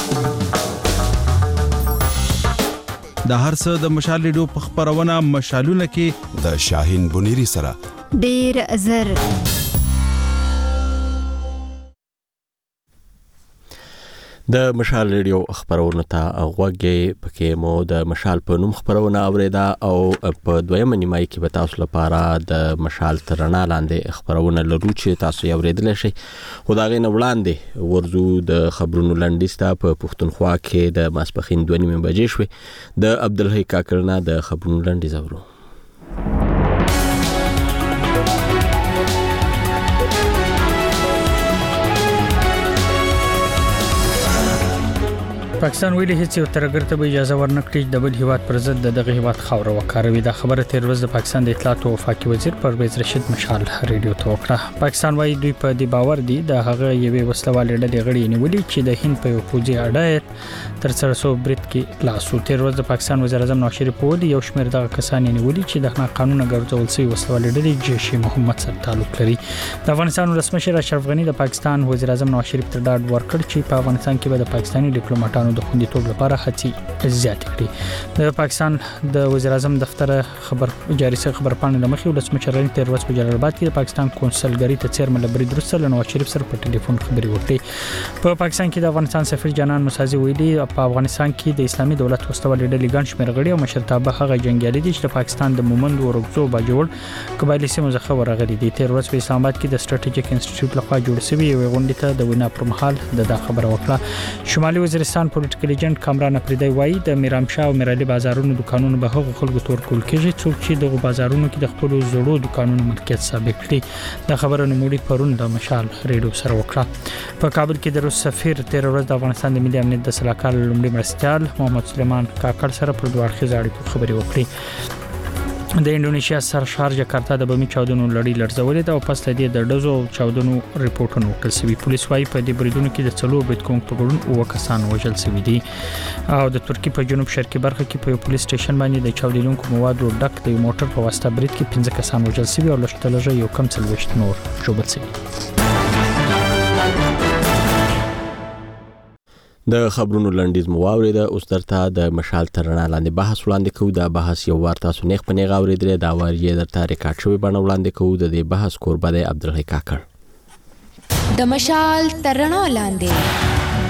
د هر څه د مشال ریډیو په خبرونه مشالونه کې د شاهین بنيري سره ډیر زر. د مشال ریډیو خبرونه ته غوږی پکې مو د مشال په نوم خبرونه اوریدا او په دویمه نیمای کې به تاسو لپاره د مشال ترنا لاندې خبرونه لرو چې تاسو یې اوریدل شئ. خو دا غي نه وړاندې ورزو د خبرونو لنډیستا په پښتونخوا کې د ماسپخین دوه نیمه بجې شوې. د عبدالحی کاکړنا د خبرونو لنډیز اورو. پاکستان ویلي هیڅ یو ترګر ته اجازه ورنکړي د بل هیواد پر ضد دغه هیواد خوره وکاروي. دا خبره تیر ورځ د پاکستان د اطلاعات او وفاقي وزیر پرویز رشید مشال ریډیو ته وکړه. پاکستان وايي دوی په دې باور دي د هغه یوې وسلوالې ډلې غړي نیولې چې د هند په پوځي اډایت تر څو سو برت کې لاسو. تیر ورځ د پاکستان وزیر اعظم نواز شریف ویلي یو شمېر دغه کسان نیولې چې د قانون ګرځول شوی وسلوالې ډلې جیش محمد سره تعلق لري. د افغانستان ولسمشر اشرف غنی د پاکستان وزیر اعظم نواز شریف ته ډاډ ورکړ چې په افغانستان کې به د پاکستاني ډیپلوماټانو د خوندیتوب لپاره هڅې زیات کړي. د پاکستان د وزیر اعظم دفتر خبر جاری سره خبر پاڼه لمخې ولسمشر غنی تیر ورځ په جلال آباد کې د پاکستان قونسلګری ته چیرمن لبري درسته نواز شریف سره په ټلیفون خبري وکړي. په پاکستان کې د افغانستان سفیر جنان مسازي ویلي په افغانستان کې د اسلامي دولت وسوالې ډلې ګڼ شمېر غړي او مشرتابه هغه جنگیالي دي چې د پاکستان د مومند ورغزو باجوړ قبایلی سیمو څخه ورغلي دي. تیر ورځ په اسلام آباد کې د سټریټیجیک انسټیټیوټ لخوا جوړ شوی یو غونډه ته د وینا پر مهال د خبره وکړه. شمالي وزیرستان پولیټیکل ایجنټ کامران افریدی وایي د میرامشاه او میرالي بازارونو دکانونو به هغو خلکو تور کول کېږي څوک چې دغه بازارونو کې د خپل زړو دکانونو ملکیت ثابت کړي. د خبرو نموړي پرون د مشال ریډیو سره وکړه. په کابل کې د روس سفیر تیر ورځ د افغانستان د ملي امنیت د سلاکار لومړي مرستیال محمد سلیمان کاکړ سره پر دوه اړخیزه اړیکو خبرې وکړي. د انډونیشیا سرشار جکارتا د بمی چاودنو لړۍ لړزولې ده او پس له دې د ډزو او چاودنو ریپورتونه ورکړل شوي. پولیس وايي په دې بریدونو کې د څلور بریدکوونکو په ګډون اوه کسان وژل شوي دي. او د ترکیې په جنوب شرقي برخه کې په یو پولیس سټیشن باندې د چاودېدونکو موادو ډک د موټر په واسطه برید کې پنځه کسان وژل شوي او لږ تر لږه یو کم څلوېښت نور ژوبل شوي. د خبرونو لنډیز مو واورېده. اوس درته د مشال ترنا لاندې بحث وړاندې کوو. دا بحث یو وار تاسو نیغ په نیغ اورېدلی، دا وار یې درته ریکارډ شوی بڼه وړاندې کوو. د دې بحث کوربه دی عبدالحی کاکړ. د مشال ترنا لاندې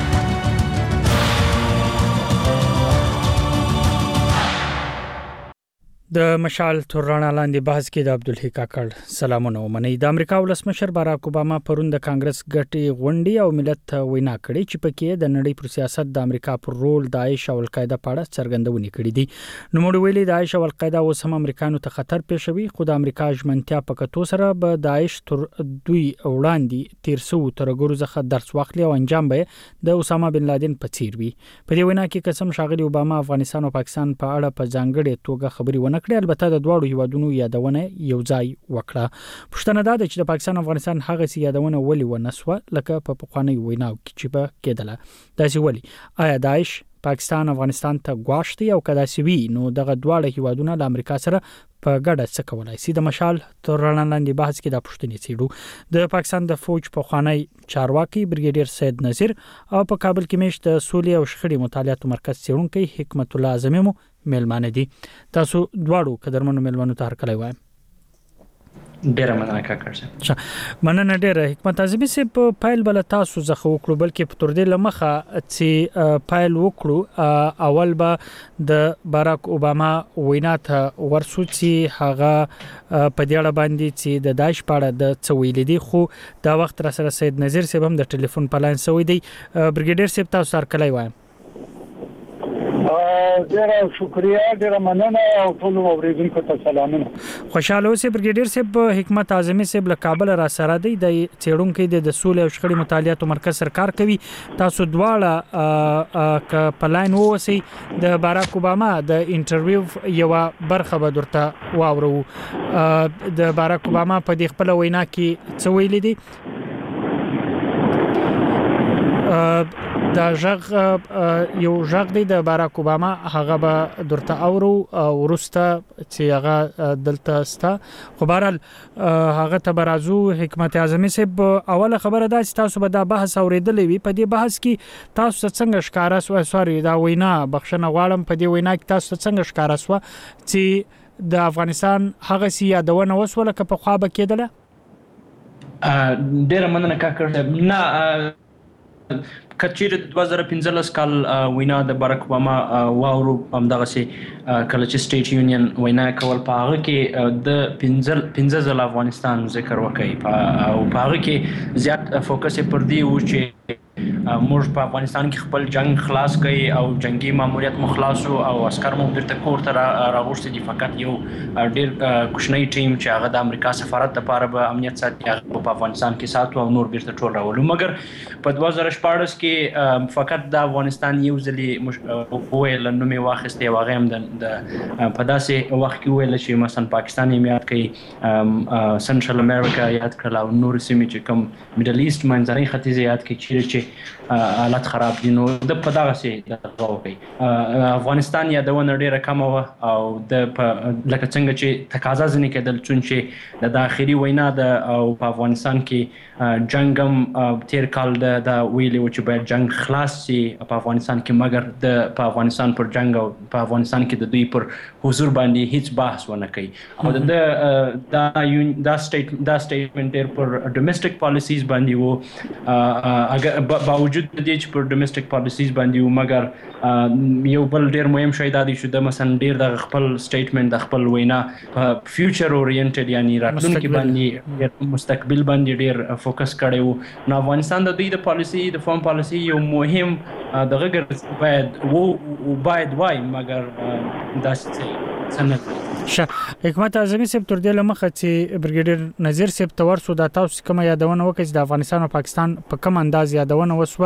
د مشال ترنا لاندې بحث کې د عبدالحی کاکړ سلامونه ومنئ. د امریکا ولسمشر باراک اوباما پرون د کانګرس غټي غونډې او ملت ته وینا کړې چې پکې د نړۍ پر سیاست د امریکا پر رول داعش او القاعده په اړه څرګندونې کړې دي. نو موږ ویلي داعش او القاعده اوس هم امریکایانو ته خطر پېښوي، خو د امریکا ژمنتیا په کتو سره به داعش تر دوی وړاندې تیر سو ترګورو ځخه درس واخلي او انجام به د اسامه بن لادن په څیر وي. په دې وینا کې قسم شاغلي اوباما افغانستان او پاکستان په اړه په ځانګړې توګه خبري ونه کړې، البته د دواړو هیوادونو یادونه یو ځای وکړه. پښتنه دا ده چې د پاکستان او افغانستان هغه سي یادونه ولې ونسوه لکه په پخواني ویناو کې چې به کېدله. داسې ولې آیا داعش پاکستان افغانستان ته غواړي او کدا سی وی نو دغه دواړه هیوادونه له امریکا سره په ګډه څه کولای شي؟ د مشال ترنا لاندې بحث کې د پښتنې څیړو. د پاکستان د فوج په خوانی چارواکي بریګیډیر سید نذیر او په کابل کې مېشت د سولې او شخړې مطالعاتو مرکز څیړونکي حکمت الله اعظمي مو میلمانه دي. تاسو دواړو قدرمنو میلمانو ته هرکلی وایم. ډیره مننه کاکړ. مننه ډیره. حکمت اعظمي صاحب په پایل بل تاسو زخه وکړو بلکې په تر دې لمخه چې پایل وکړو اول به د باراک اوباما وینا ته ورسو چې هغه په دې اړه باندې چې د داعش په اړه د څویل دي، خو دا وخت را سره سید نذیر صاحب هم د ټلیفون په لاین سوی دی. بریګیډیر صاحب تاسو هرکلی وایم. ډیره شکریا، ډیره مننه او ټول اوریدونکو ته سلامونه. خوشاله اوسئ. بریګیډیر صاحب حکمت اعظمي صاحب له کابل را سره دی، د څیړونکو د سولې او شخړې مطالعاتو مرکز سره کار کوي. تاسو دواړه ک په لاین ووسی د باراک اوباما د انټرویو یو برخه به درته واورو. د باراک اوباما په دې خپل وینا کې څه ویل دي؟ دا ژغ یو ژغ دی د باراک اوباما، هغه به درته اورو ورسته چې هغه دلته ستا. خو بهرحال هغه ته به راځو. حکمت اعظمي صاحب اوله خبره دا چې تاسو به دا بحث اورېدلی وي. په دې بحث کې تاسو څنګه ښکاره سوه سوري دا وینا بخښنه غواړم په دې وینا کې تاسو څنګه ښکاره سوه چې د افغانستان هغه سي یادونه وسوله که پخوا به کېدله؟ ډیره مننه کاکړ. نه کچیر دوه زره پنځلس کال وینا د باراک اوباما واورو همدغه سي کله چې سټیټ یونین وینا کول په هغه کې د پنځل پنځه ځله افغانستان ذکر وکړي او په هغه کې زیات فوکس پر دی و چې موږ په افغانستان کې خپل جنگ خلاص کړي او جنگي ماموریت مخلاص او عسكر مو بیرته کور ته راغوښتي دي فقط یو ډیر کوچنی ټیم چې هغه د امریکا سفارت لپاره به امنیت ساتي هغه په افغانستان کې ساتو او نور بیرته ټول راولو مګر په دوه زره شپاړس کې فقط د افغانستان یو ځلې وویل نو می واخستې او هغه هم د په داسې وخت کې ویل چې مثلا پاکستان یې یاد کړي سنټرل امریکا یاد کړل او نور سیمې چې کوم میډل ایست منځنۍ ختیځ یاد کړي چې حالت خراب دي نو د په دغه سي دغه کوي افغانستان یادونه ډیره کم و او د لکه څنګه چې تقاضا ځنې کېدل چې د داخلي وینا د او په افغانستان کې جنگم تیر کال د ویلي و چې باید جنگ خلاص شي په افغانستان کې مګر د په افغانستان پر جنگ او په افغانستان کې د دوی پر حضور باندې هیڅ بحث ونه کوي او د دا دا سټیټ دا سټیټمنټ ډیر پر ډومېسټک پالیسیز باندې وو اگر باوجود د دې چې پر ډومېسټک پالیسیز باندې و مګر یو بل ډیر مهم شی دا دی چې د مثلا ډیر د خپل سټیټمنټ د خپل وینا فیوچر اورینټډ یعنی راتلونکي باندې مستقبل باندې ډیر فوکس کړی وو نو افغانستان د دوی د پالیسی د فارم پالیسی یو مهم دغه ګرځ باید وو باید وای مګر دا څنګه ش حکومت اعظمي سپ تر دې لمخه چې برګیډیر نذیر سپ تور سو د تاسو کوم یادونه وکړي د افغانستان او پاکستان په کوم انداز یادونه وسوه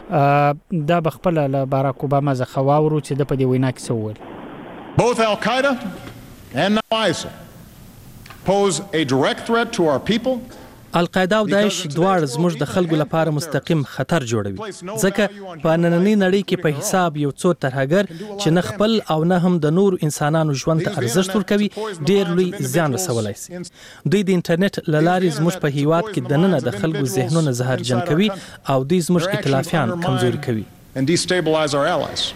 د بخپل له باراک اوباما ځخه واورو چې د په دې وینا کې سوول Both Al-Qaeda and now ISIL pose a direct threat to our people. القاعده او داعش دواړه زموږ د خلکو لپاره مستقیم خطر جوړوي ځکه په نننۍ نړۍ کې په حساب یو څو ترهګر چې نه خپل او نه هم د نور انسانانو ژوند ته ارزښت ورکوي ډیر لوی زیان رسولای شي دوی د انټرنیټ لارې زموږ په هیواد کې د نن د خلکو ذهنونه زهرجن کوي او دوی زموږ ائتلافیان کمزوري کوي and destabilize our allies.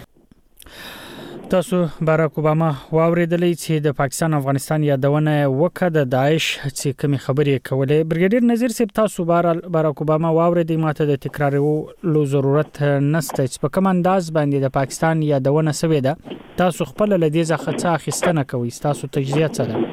تاسو باراک اوباما واوریدلې چې د پاکستان افغانستان یادونه وکړه د داعش چې کومي خبرې کولې برګیډیر نذیر صاحب تاسو باراک اوباما واوریدې ماته د تکرارولو ضرورت نشته چې په کوم انداز باندې د پاکستان یادونه سوي ده تاسو خپل لدې ځخه څه اخیستنه کوي تاسو تجزیه څه ده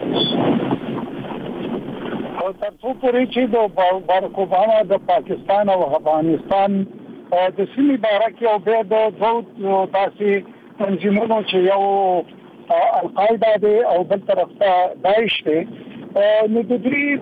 او تاسو پرې چې د باراک اوباما د پاکستان او افغانستان د سیمې باره کې او به د دوه تاسو تنظیمونو چې یو القاعده دی او بل طرف ته داعش دی نو د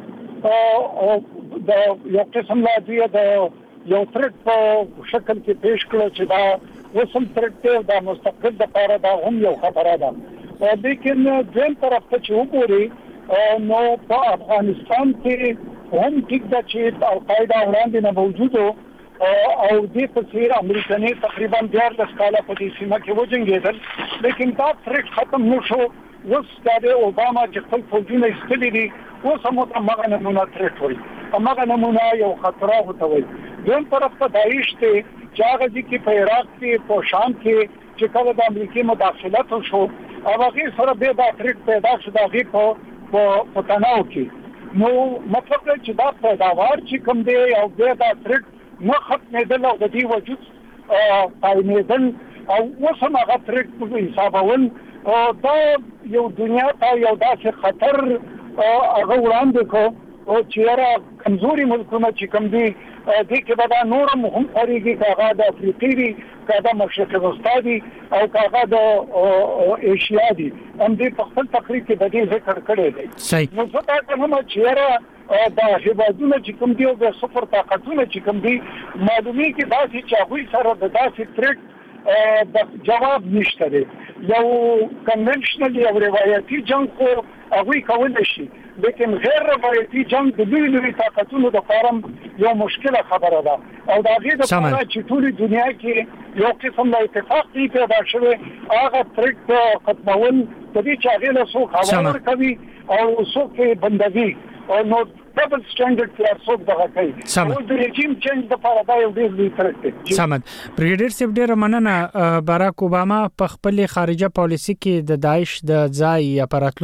دې د یو قسم لا دی د یو ترک په شکل کې پیش کړو چې دا وسم ترک دی د مستقل د لپاره دا هم یو خبره ده لیکن دیم طرف ته چې وګوري نو په افغانستان کې هم ټیک ده چې القاعده وړاندې نه موجوده او دې په څیر امریکایي تقریبا ډیر د سکاله په دې سیمه کې وځنګېدل لیکن دا ترک ختم نشو اوس د اوباما چې خپل فوجونه ایستلي دي اوس هم هغه نمونه ترک وي هغه نمونه یو خطر هوته وي دیم طرف ته داعش ته چې هغه چې په عراق کې په شام کې چې کله د امریکای مداخلت شو هغه سره به د ترک پیدا شو د غي په په تناو کې نو مطلب چې دا پیداوار چې کوم دی او د ترک نو ختمېدل او د دې وجود قائمېدل او وسمه غترک په حسابول دا یو دنیا ته یو داسې خطر هغه وړاندې کو او چې را کمزوري ملکونه چې کوم دي د کې به دا نور هم خاريږي کاغه د افریقي کاغه مشرق وسطا دي او کاغه د ایشیا دي هم دې په خپل تقریر کې د دې ذکر کړی دی نو څه دا کومه چې را دا هیوادونه چې کوم دی او د سفر طاقتونه چې کوم دي معلومي کې داسې چې هغه سره د داسې ترک د جواب نشته دی یو کنونشنل یو روایتي جنگ خو هغه کول شي لیکن غیر روایتي جنگ د لوی لوی طاقتونو د فارم یو مشکله خبره ده او دا غي د پاره چې ټول دنیا کې یو قسم د اتفاق دی پیدا شوی هغه ترک ختمول د دې چې هغه له څو خبر کوي او څو بندګي او نو ډبل سټانډرډ تیار څوک دغه کوي او د رژیم چینج د لپاره دا یو ډیر لوی ترک دی سمد برګیډیر صاحب ډیر مننه باراک اوباما په خپل خارجه پالیسي کې د داعش د ځای اپاراتلونکو کې لکه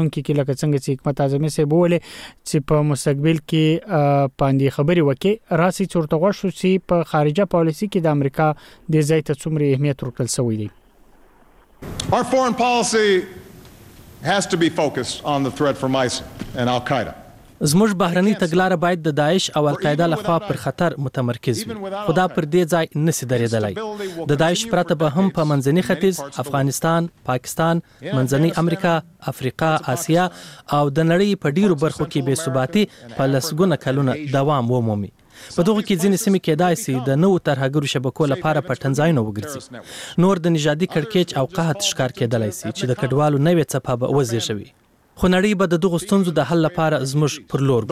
لکه څنګه چې حکمت اعظمي صاحب وویل چې په مستقبل کې باندې خبري وکړي راسي چورته غوښو چې په خارجه پالیسي کې د امریکا د ځای ته څومره اهمیت ورکړل شوی دی. Our foreign policy has to be focused on the threat from ISIL and Al-Qaeda. زموږ بهرني تګلاره باید د داعش او القاعده لخوا پر خطر متمرکز وي خو دا پر دې ځای نسی درېدلی. د داعش پرته به هم په منځني ختیځ، افغانستان، پاکستان، منځنۍ امریکا، افریقا، آسیا او د نړۍ په ډیرو برخو کې بې ثباتي په لسګونه کلونه دوام ومومي. په دغه کې ځینې سیمې کېدای شي د نوو ترهګرو شبکو لپاره په ټنځایونو وګرځي. نور د نژادي کړکېچ او قحط ښکار کېدلی شي چې د کډوالو نوې څپه به وزېږوي. خو نړۍ به د دغو ستونزو د حل لپاره زموږ پر لور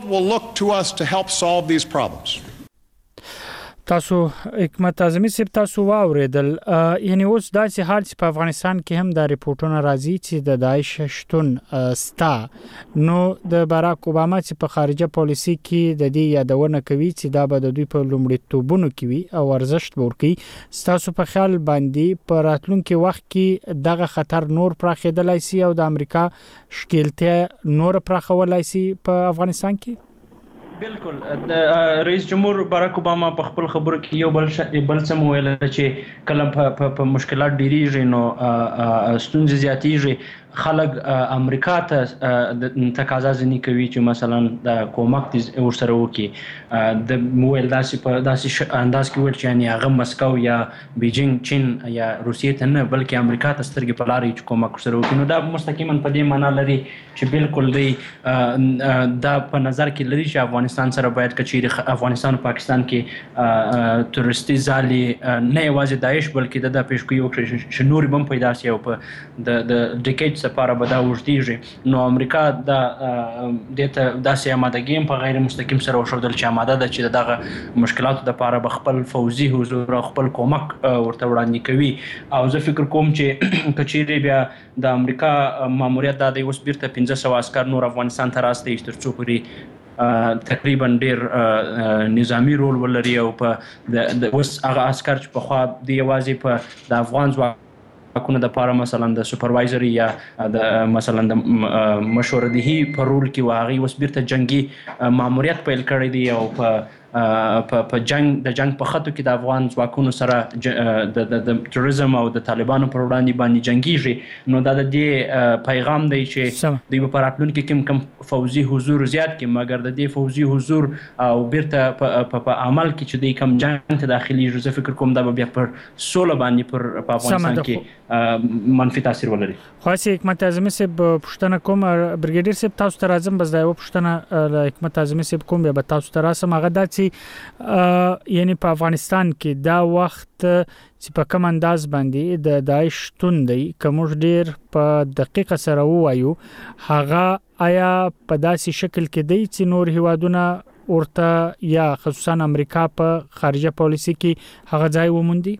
ګوري. تاسو حکمت اعظمي صاحب تاسو واوریدل یعنی اوس داسې حال چې په افغانستان کې هم د ریپورتونو راځي چې د داعش شتون ستا نو د باراک اوباما چې په خارجه پالیسي کې د دې یادونه کوي چې دا به د دوی په لومړیتوبونو کې وي او ارزښت ورکړي. تاسو په خیال باندې په راتلونکي وخت کې دغه خطر نور پراخېدلای شي او د امریکا ښکیلتیا نور پراخولای شي په افغانستان کې؟ بالکل د رئیس جمهور باراک اوباما په خپل خبرو کې یو بل بل څه ویل چې کله په مشکلات ډیریږي نو ستونزې زیاتېږي خلک امریکا ته د تقاضا ځنی کوي چې مثلا د کومک دې ورسره وکړي. د مویل داسې په داسې انداز کې ویل چې یعنی هغه مسکو یا بیجینګ چین یا روسیې ته نه بلکې امریکا ته سترګې په لارې چې کومک ورسره وکړي. نو دا مستقیما په دې معنا لري چې بالکل دی دا په نظر کې لري چې افغانستان سره باید کچېرې افغانستان او پاکستان کې تورستي ځالي نه یوازې داعش بلکې د پیشګویي وکړي چې نور بم پیدا شي او په د د ډیکیډ لپاره به دا وژديږي. نو امریکا دا دته داسې آمادګي په غیر مستقیم سره وشودل چې آماده ده چې دغه مشکلاتو لپاره به خپل فوزي حضور او خپل کومک ورته وړاندې کوي. او زه فکر کوم چې کچېرې بیا د امریکا ماموریت د اوس بیرته پنځه سوه عسكر نور افغانستان ته راستي تر څو پورې تقریبا ډیر نظامی رول ولري او په د اوس هغه عسكر چې په خوا دی یوازې په د افغان ځواک حکومت د لپاره مثلا د سپروایزري یا د مثلا د مشوردهي په رول کې واغي اوس بیرته جنگي ماموریت پیل کړی دی او په په په جنگ د جنگ په خطو کې د افغان ځواکونو سره د د تروریزم او د طالبانو پر وړاندې باندې جنگيږي. نو دا د دې پیغام دی چې دوی په راتلونکي کې کم فوزي حضور زیات کې مګر د دې فوزي حضور او بیرته په عمل کې چې دوی کم جنگ ته داخلي جزء فکر کوم دا بیا پر سوله باندې پر افغانستان کې منفي تاثیر ولري. خاصه حکمت اعظمي صاحب پښتنه کوم برګیډیر صاحب تاسو ته راځم بس دا یو پښتنه حکمت اعظمي صاحب کوم به تاسو ته راسم هغه د یعنی په افغانستان کې دا وخت چې په کوم انداز باندې د داعش شتون دی کوم ډیر په دقیقه سره وایو هغه آیا په داسې شکل کې دی چې نور هیوادونه ورته یا خصوصا امریکا په خارجه پالیسي کې هغه ځای وموندي؟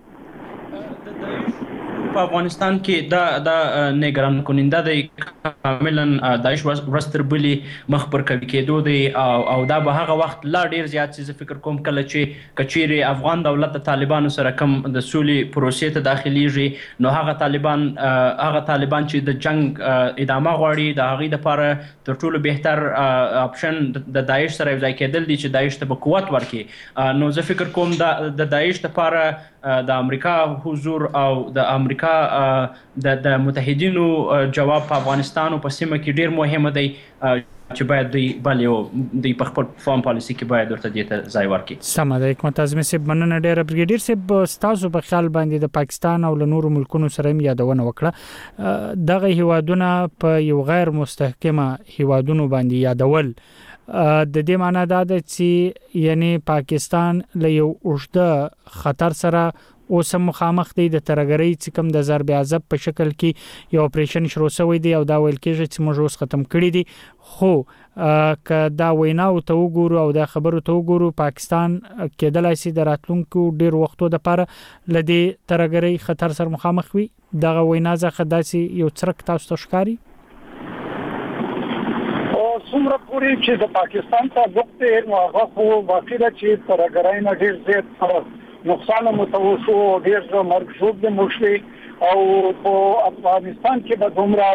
په افغانستان کې دا دا نگران کننده دی کاملا داعش ورستر بلی مخ پر کوي کېدو دی او او دا به هغه وخت لا ډیر زیات څه فکر کوم کله چې کچېری افغان دولت د طالبانو سره کم د سولې پروسې ته داخليږي نو هغه طالبان هغه طالبان چې د جنگ ادامه غواړي د هغه لپاره تر ټولو بهتر اپشن د داعش سره ځای کېدل دي چې داعش ته قوت ورکړي. نو زه فکر کوم د داعش لپاره د امریکا حضور او د امریکا د د متحدینو جواب په افغانستان او په سیمه کې ډیر مهم دی چې باید دوی بل یو د خپل فارم پالیسي کې باید ورته دې ځای ورکړي. سم ده حکمت اعظمي صاحب مننه ډیر برګیډیر صاحب تاسو په خیال باندې د پاکستان او له نورو ملکونو سره هم یادونه وکړه دغه هیوادونه په یو غیر مستحکمه هیوادونو باندې یادول د دې معنی دا ده چې یعنی پاکستان له یو اوږده خطر سره اوس مخامخ دی د ترګری چې کوم د ضرب عذاب په شکل کې یو اپریشن شروع شوی دی او دا ویل کېږي چې موږ اوس ختم کړی دی. خو ک دا وینا او ته وګورو او دا خبرو ته وګورو پاکستان کېدلای شي د راتلونکو ډیر وختو د لپاره لدی ترګری خطر سره مخامخ وي. دا وینا ځکه داسې یو څرک تاسو ته ښکاری څومره پوری چې د پاکستان ته وخت نو هغه خو واقعي چې ترګرای نه ډیر زیات نقصان متوسو ډیر مرګ شوب د مشوي او په افغانستان کې به دومره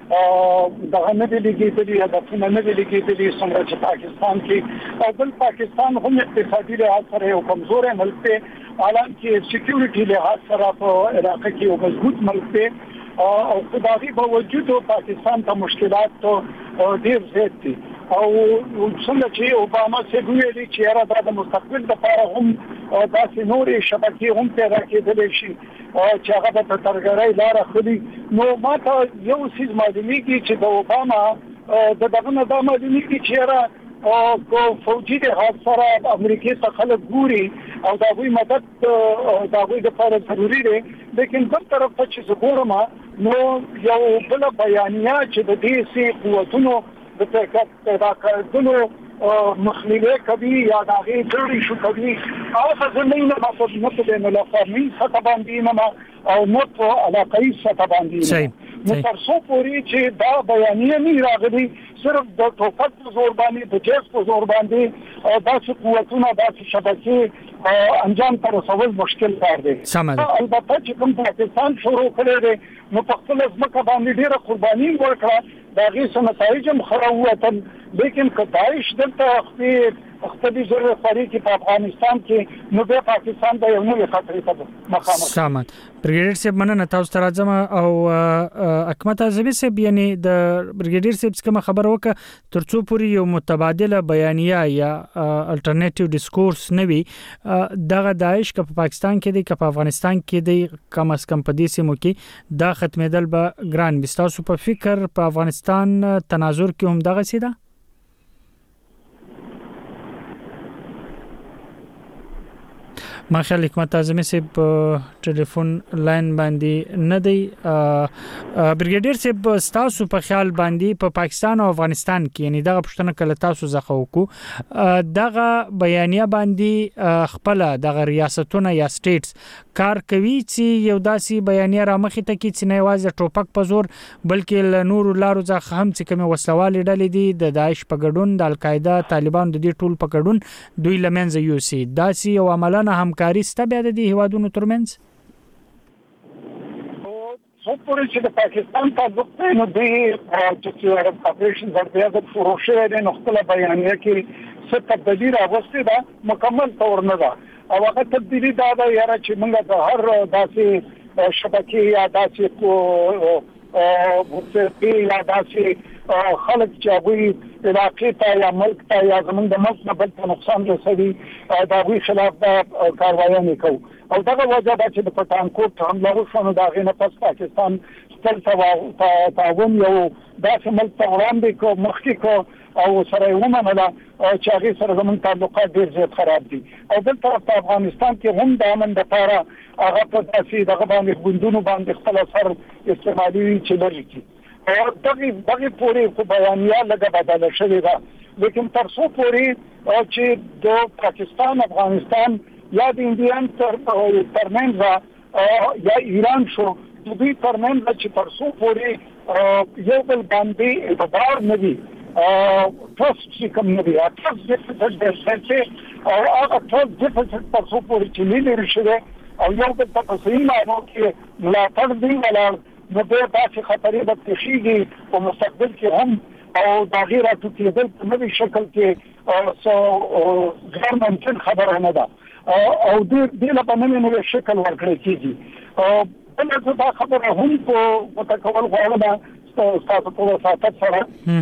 دغه نه دی لګیدلی هدفونه نه دی لګیدلی څنګه چې پاکستان کې او بل پاکستان هم اقتصادي لحاظ سره یو کمزور ملک دی حالانکه سکیورټي لحاظ سره په عراق کې یو مضبوط ملک دی او خدای په وجود پاکستان ته مشکلات ډیر زیات دي او څنګه چې اوباما څنګه ویلي چې را د مستقبل لپاره هم داسې نورې شبکې هم پیدا کېدلې شي چې هغه د ترګرۍ لار خوري نو ماته یو څه معلومیږي چې د اوباما د دغه نه د معلومیږي چې را او کو فوجي د حاصله امریکای څخه خلک ګوري او دا وی مدد دا وی د لپاره ضروری دی لیکن بل طرف ته چې وګورم نو یو بل بیانیه چې د دې سي قوتونو د پیدا کړو مخنیوي کوي یا دا غي جوړی شو کوي او څه زمينه په مطلب نه لافرمي څه باندې نه او نو په علاقې څه باندې نو تر څو پورې چې دا بیانیه نه راغلي صرف د توفق په زور باندې د جېس په زور باندې او داسې قوتونه داسې شبکې انجام ته رسول مشکل کار دی البته چې کوم پاکستان شروع کړی دی نو په خپل ځمکه باندې ډیره قرباني ورکړه دا غي څه نتایج هم خروتن لیکن کداعش دلته خپل خپل ضرورت لري چې په افغانستان کې نو د پاکستان د یو نوې خطرې ته مخامخ سامان برګیډیر صاحب مننه تاسو ته راځم او حکمت اعظمي صاحب یعنی د برګیډیر صاحب څخه خبر وکړه ترڅو پوری یو متبادله بیانیه یا الټرنیټیو ډیسکورس نوي دغه داعش که په پاکستان کې دی که په افغانستان کې دی کم از کم په دې سیمو کې دا ختمېدل به ګران وي تاسو په فکر په افغانستان تناظر کې هم دغه سیده ما خیال حکمت اعظمي صاحب ټلیفون لاین باندې نه دی برګیډیر صاحب تاسو په خیال باندې په پاکستان او افغانستان کې یعنی دغه پښتنه کله تاسو زخه وکړو دغه بیانیه باندې خپل دغه ریاستونه یا سټیټس کار کوي چې یو داسي بیانیه را مخې ته کې چې نه یوازې ټوپک په زور بلکې له نور لارو ځخه هم چې کوم وسلوال ډلې دي د داعش په ګډون د القاعده طالبان د دې ټول په ګډون دوی لمنځه یوسي داسي یو عملانه همکاري ست بیا د دې هوادونو ترمنځ څو پورې چې د پاکستان تعلق دی نو دوی چې عرب اپریشن ورته د فروشه د نقطه بیانیه کې څه تبدیلی راوستي دا مکمل تور نه ده او هغه تبدیلی دا ده یاره چې موږ د هر داسې شبکې یا داسې کو بوتي یا داسې خلک چې هغه علاقې ته یا ملک ته یا زمونږ د ملک نه بل ته نقصان رسوي دا غوي خلاف دا کاروایي کوي او دغه وجه دا چې د پټانکوټ حمله وشو نو دا غي نه پس پاکستان خپل تعاون یو داسې ملک ته وړاندې کو مخکې کو او سره یې ومنله چې هغه سره زموږ تعلقات ډېر زیات خراب دي او بل طرف په افغانستان کې هم د امن لپاره هغه په داسې دغه باندې ګوندونو باندې خپل اثر استعمالي چې لري کی او دغه دغه پورې په بیانیه لګه بدله شوې ده لیکن تر څو پورې چې د پاکستان افغانستان یا د انډیان تر ترمنځ یا ایران شو د دوی ترمنځ چې تر څو پورې یو بل باندې اعتبار نه وي تاسو چې کوم نه دی تاسو د څه او هغه ټول د څه په څو پورې چې نه لري شوی او یو د تاسو معنی کې ملاتړ دی ولا نو به تاسو خطرې د تشیږي په مستقبل کې هم او د غیرت کېدل په نوي شکل کې سو غیر ممکن خبره نه ده او د دې لپاره نوې شکل ورکړی کیږي او بل څه خبره هم په متکول غواړم تاسو په وساتت سره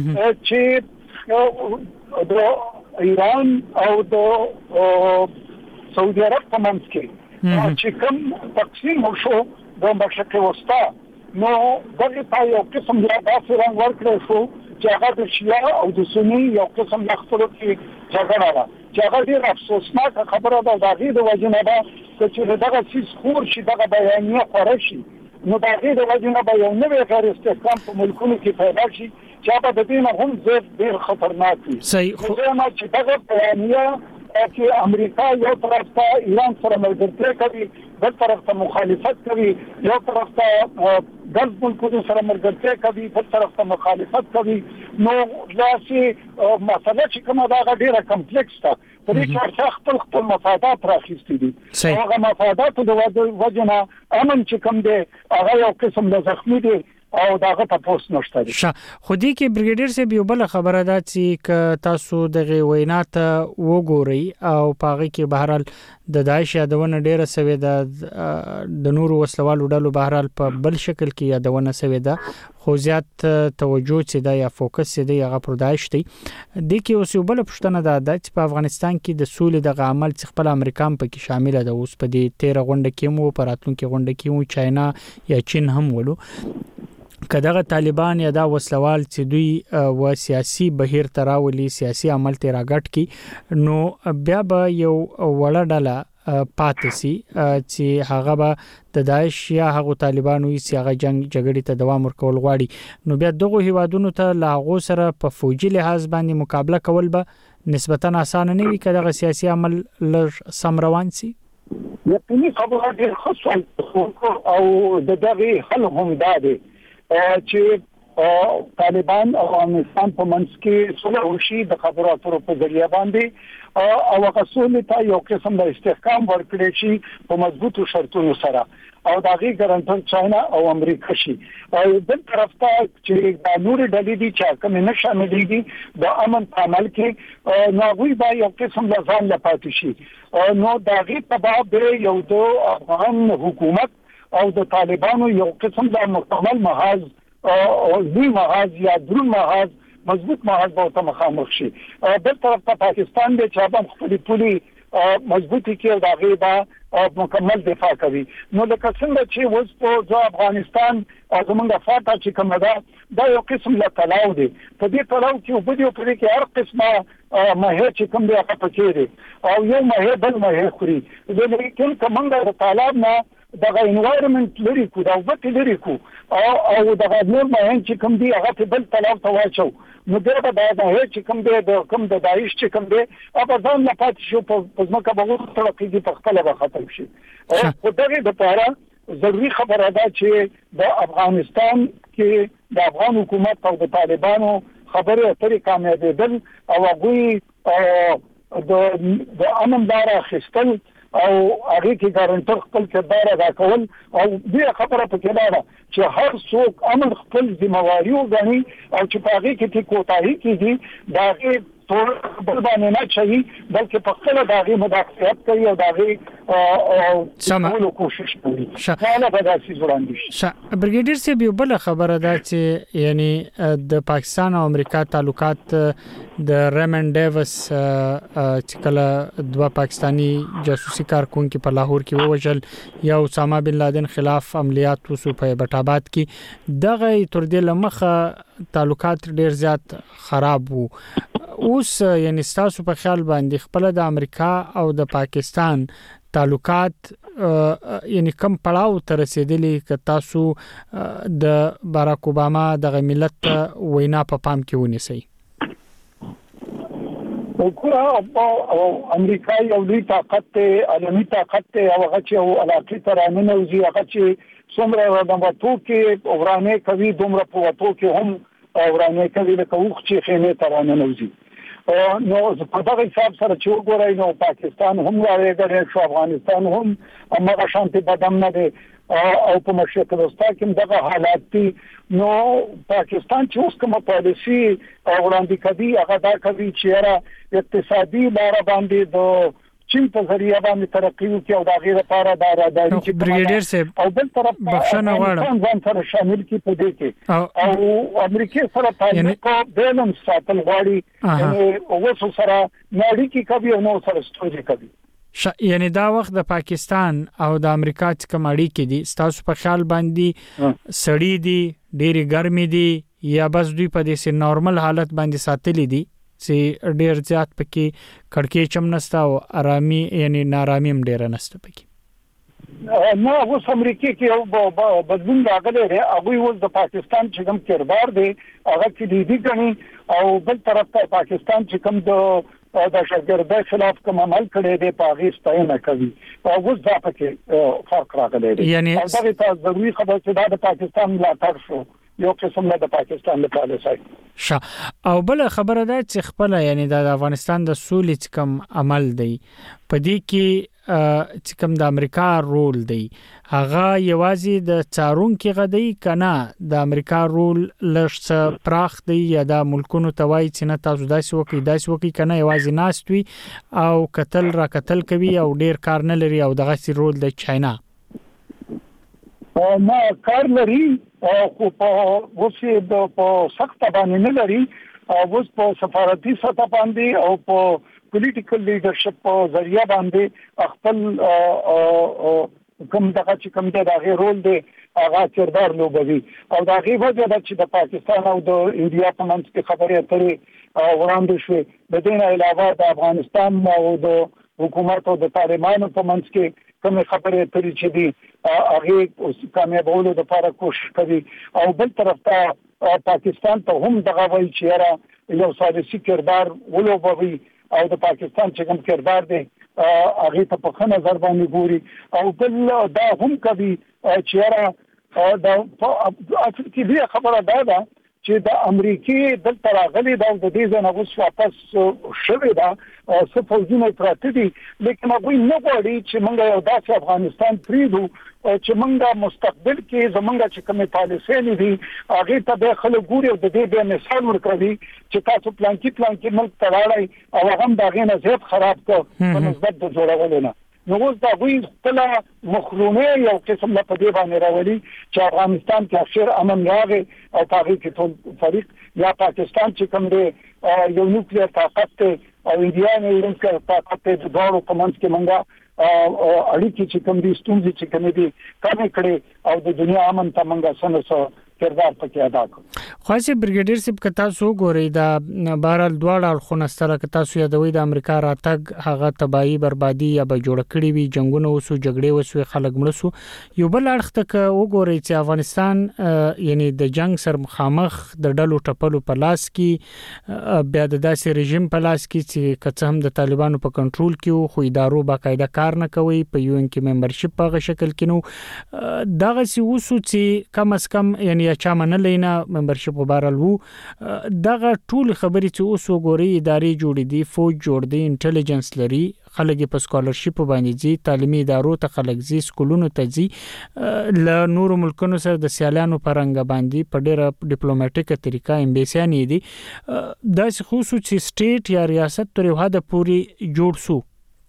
چې د ایران او د سعودي عرب په منځ کې چې کوم تقسیم وشو د مشرق وسطا نو دغه په یو قسم د داسې رنګ ورکړل شو چې هغه د شیعه او د سنی یو قسم د خپلو کې جګړه ده چې هغه ډېر افسوسناکه خبره ده د هغې د وجې نه ده چې دغه څیز خور شي دغه بیانیه خوره شي نو د هغې د وجې نه به یو نوی غیر استحکام په ملکونو کې پیدا شي چې هغه د دې نه هم زیات ډېر خطرناک وي نو چې دغه بیانیه چې امریکا یو طرف ته ایران سره ملګرتیا کوي بل طرف ته مخالفت کوي یو طرف ته ګلف ملکونو سره ملګرتیا کوي بل طرف ته مخالفت کوي نو داسې مسله چې کومه ده هغه ډېره کمپلیکس ده په دې کې هر خپل خپل مفادات راخیستي دي هغه مفاداتو د وجې نه امن چې کوم دی هغه یو قسم د زخمي دی او داغه تاسو نشته دي. خو دې کې بریګیډیر صاحب یو بل خبره ده چې تاسو دغه وینا ته وګورئ او پاغه کې بهرال د داعش یادونه ډیره سوي ده د نور وسلوالو ډلو بهرال په بل شکل کې یادونه سوي ده خو زیات توجه چې دا یا فوکس چې دی هغه پر داعش دی. د کې اوس یو بل پښتنه ده چې په افغانستان کې د سولې د عمل څخه خپل امریکا هم پکې شامل ده. اوس په دې تیر غونډه کې مو په راتلونکو غونډه کې مو چاینا یا چین هم ولو کداغه طالبان یا دا وسلوال چې دوی و سیاسي بهیر تراولي سیاسي عمل ته راګټ کی نو بیا به یو وړه ډله پاتسي چې هغه به د داعش یا هغه طالبانو چې هغه جنگ جګړې ته دوام ورکول غواړي نو بیا دغه هیوادونو ته لاغو سره په فوجي لحاظ باندې مقابله کول به نسبتاً اسانه نه وي کداغه سیاسي عمل لر سم روان سي. یقیني خبره ډېر خاصه او د دغه حل هم ده چې طالبان او افغانستان په منځ کې صلح وشي د خبرو اترو په ذریعہ باندې او هغه صلح ته یو قسم د استحکام ورکړي شي په مضبوطو شرطونو سره او دا غي ګارانټر چاینا او امریکا شي او بل طرف ته چې د نور ډلې دي چې کوم نه شاملېږي د امن په عمل کې ناغوي با یو قسم د ځان لپاره شي نو دا غي په باب یو د افغان حکومت او د طالبانو یو قسم د مکمل محاذ او ځي محاذ یا درون محاذ مضبوط محاذ به ته مخامخ شي. بل طرف ته پاکستان د چابم خپل پولي مضبوطی کې دا غیبه مکمل دفاع کوي. نو لکه څنګه چې وس په افغانستان او زمونږ فاټا چې کوم ده دا یو قسم له تلاو دی په دې تلاو کې په دې په کې هر قسمه مه چې کوم دی هغه پکې دی او یو مه بل مه خوري د لیکن کومه د طالب نه دغه انوایرنمنت لري کو دا وخت لري کو او او دغه نور مهم چې کوم دی هغه په بل طرف ته واچو نو دا به دا چې کوم دی د کوم د داعش چې کوم دی هغه ځان نه پات شو په ځمکه به وروسته کېږي په خپل به ختم شي. او دغه لپاره ضروري خبره ده چې د افغانستان کې د افغان حکومت او د طالبانو خبره اترې کامیابېدل او هغه د د امن لار اخیستل او هغه کې ګارانټر خپل کردار ادا کول او دې خبره په کې ده چې هر څوک امن خپل ذمہواری وګڼي او چې په هغه کې کوتاهي کیږي دا هغه ټول بل باندې نه چي بلکې په خپل داغي مداخلت کوي او داغي او کوشش کوي. شاله په داسې وړاندې شي. بریګیډیر صاحب یو بل خبره ده چې یعنی د پاکستان او امریکا تعلقات د ریمن ډیوس چې کله دوه پاکستانی جاسوسي کارکونکو په لاهور کې ووجل یا اسامه بن لادن خلاف عملیات وسو په بټ آباد کې دغه تر دې لمخه تعلقات ډیر زیات خراب وو. اوس یعنی تاسو په خیال باندې خپل د امریکا او د پاکستان تعلقات یعنی کم پړاو تر رسیدلی ک تاسو د باراک اوباما د ملت وینا په پام کې ونیسئ؟ او امریکا یو لوی طاقت ته عالمي طاقت ته او هغه چې علاقه ترانه نوځي هغه چې څومره د وټو کې اورانه کوي دومره په وټو کې هم اورانه کوي لکه وخت چې خېمه ترانه نوځي. نو په دغه حساب سره چې وګورئ نو پاکستان هم راغلی شو افغانستان هم هغه شانتي بدم نه دی او په مشرق وسطا کې دغه حالات دي. نو پاکستان چې اوس کومه پالیسي وړاندې کوي هغه دا کوي چې را اقتصادي لار باندې د چین په ذریعہ باندې ترقی وکړي او دا غیر لپاره دا راځي چې بریګیډیر صاحب او بل طرف بخښنه غواړم ځان سره شامل کی په دې کې او امریکا سره تعلق بیلنس ساتل غواړي او وسو سره نړۍ کې کوي او نو سره ستوري کوي. یعنی دا وخت د پاکستان او د امریکا څخه ماړي کې دي تاسو په خیال باندې سړی دي ډېری ګرمي دي یا بس دوی په دې نورمال حالت باندې ساتلې دي چې ډیر زیات پکې کړکې چم نستا او آرامي یعنی نارامي هم ډیر نسته پکې؟ نو اوس امریکا کې یو بدلون راغلی دی هغه اوس د پاکستان چې کوم کردار دی هغه کې دی غني او بل طرف ته پاکستان چې کوم د د شګردای خلاف کوم عمل کړی دی په هغه ستاینه کوي او اوس دا پکې فرق راغلی دی. یعنی دا ضروري خبره چې دا د پاکستان ملاتړ شو یو قسم نه د پاکستان لپاره سای ش او بل خبره ده چې خپل یعنی د افغانستان د سولې کم عمل دی پدې کې چې کوم د امریکا رول دی هغه یوازې د چارونکو غدي کنه د امریکا رول لږ پراخ دی یا د ملکونو توای چې نه تاسو داسې وکي داسې وکي کنه یوازې ناستوي او قتل را قتل کوي او ډیر کار نه لري او دغه سي رول د چاینا ما کار لري خو په وسه د په سخت باندې نه لري او اوس په سفارتي سطح باندې او په پولیټیکل لیډرشپ په ذریعہ باندې خپل کوم دغه چې کوم د هغه رول دی هغه کردار لوبوي او دا غي وجه ده چې د پاکستان او د انډیا په منځ کې خبرې اترې وړاندې شوې د دې نه علاوه د افغانستان او د حکومت او د طالبانو په منځ کې کوم خبرې اترې چې دي هغه اوس کامیابولو لپاره کوشش کوي او بل طرف ته پاکستان ته هم دغه وایي چې یو سیاسي کردار ولوبوي او د پاکستان چې کوم کردار دی هغه ته په خنه نظر باندې ګوري او بل دا هم کوي چې را دا اصل کې دی خبره دا ده چې د امریکای د تراغلي د دې ځنه اوس واپس شوه دا سپوزینه پراته دي لیکن هغه نه غواړي چې موږ یو داسې افغانستان پریدو چې موږ مستقبل کې زمونږ چې کومه پالیسي نه دي هغه ته به خلک ګوري او د دې به مثال ورکړي چې تاسو پلان کې پلان کې ملک تراړای او هغه د غینه زیات خراب کړ په نسبت د جوړولو نه نو اوس دا وی خپل مخرونه یو قسم له پدې باندې راولي چې افغانستان کې اخر امن راغی او هغه کې ټول فریق یا پاکستان چې کوم دی یو نوکلیر طاقت او انډیا نه یو طاقت د دوه په منځ کې منګه اړیکې چې کوم دي ستونزې چې کوم دي کمې کړي او د دنیا امن ته منګه سنسو کردار پکې ادا کړ خاصه بریګیډیر صاحب کتا سو ګوري دا بهرال دواړه خونستره کتا سو یادوي د امریکا راتګ هغه تباہي بربادي یا به جوړ کړی وي جنگونه وسو جګړې وسو خلک مړ سو یو بل اړخ ته وګوري چې افغانستان یعنی د جنگ سر مخامخ د ډلو ټپلو په لاس کې بیا د داسې رژیم په لاس کې چې کڅ هم د طالبانو په کنټرول کې خو ادارو باقاعده کار نه کوي په یو ان کې ممبرشپ په شکل کې نو دغه سی وسو چې کم اس کم یعنی یا چا منلې نه ممبرشپ وبارل وو دغه ټول خبرې چې اوس وګوري ادارې جوړې دي فوج جوړ دي انټيليجنس لري خلک په سکالرشپ باندې دي تعلیمي ادارو ته خلک زی سکولونو ته دي ل نور ملکونو سره د سیالانو پرنګ باندې په ډېر ډیپلوماټیک طریقه امبیسیانې دي د خصوصي سټیټ یا ریاست تر یو حد پورې جوړ سو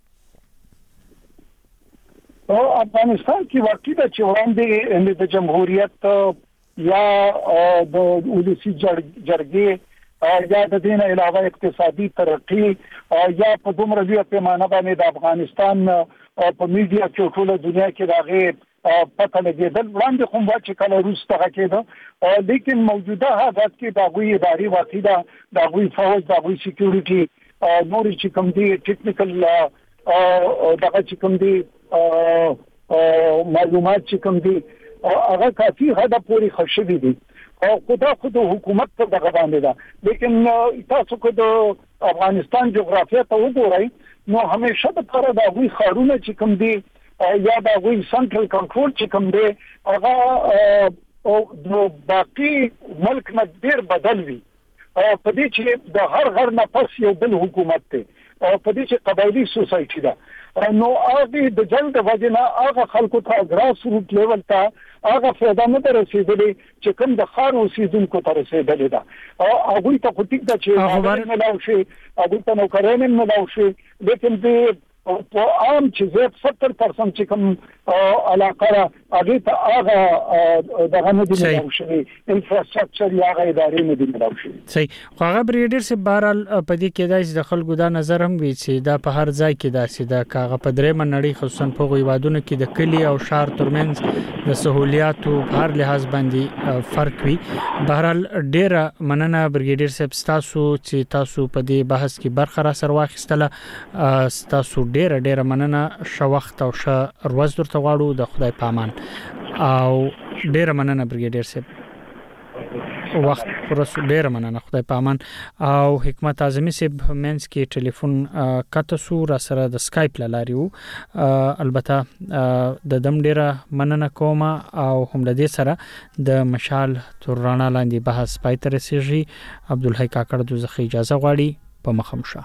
او افغانستان کې واقعي د چوراندې د جمهوریت یا د ولسی جرګې یا د دین علاوه اقتصادي ترقی یا په دومره لوی پیمانه باندې د افغانستان په میډیا کې ټول دنیا کې راغې پته لګیدل وړاندې کوم چې کله روس ته کېده لیکن موجوده حالات کې د غوي اداري واقعي د غوي فوج د غوي سکیورټي نور چې کوم دي ټیکنیکل دغه چې کوم دي معلومات چې کوم دي هغه کافي حد پورې خشبي دي او خدا خود حکومت ته دغه باندې ده لیکن تاسو کو د افغانستان جغرافیه ته وګورئ نو همیشه د پر د غوي خارونه چې کوم دي یا د غوي سنټرل کنټرول چې کوم دي هغه او د باقي ملک نه ډیر بدل وي او په دې چې د هر هر نفس یو بل حکومت ته او په دې چې قبایلی سوسایټي ده نو هغه د جلد وجنه هغه خلکو ته ګراس روټ لیول ته هغه فایده نه رسیدلې چې کوم د خار اوسیدونکو ته رسیدلې ده او هغه ته خطیک ده چې هغه نه لاو شي هغه ته نو کارین نه لاو شي لیکن دې په عام چې زه ستر پرسنټ چې کوم علاقه هغه ته هغه دغه نه دی لاو شي انفراستراکچر یا هغه ادارې نه دی لاو شي صحیح خو هغه بریډر سي بهرال په دې کې دای د خلکو دا نظر هم وی چې دا په هر ځای کې داسې دا کاغه په درې منړی خصوصا په غویوادونو کې د کلی او شهر ترمنځ د سہولیاتو په هر لحاظ باندې فرق وي بهرال ډیره مننه بریډر سي تاسو چې تاسو په دې بحث کې برخه را سره واخیستله تاسو ډیره ډیره مننه شو وخت او ش ورځ درته غواړو د خدای پامان او ډیره مننه بریګیډیر صاحب وخت پرسو ډیر مننه خدای پامان او حکمت اعظمي صاحب مینس کې ټلیفون کته سو را سره د سکایپ لاري وو البته د دم ډیره مننه کوم او هم د دې سره د مشال تر رڼا لاندې بحث پای ته رسیږي عبدالحی کاکړ دوزخی اجازه غواړي په مخمشه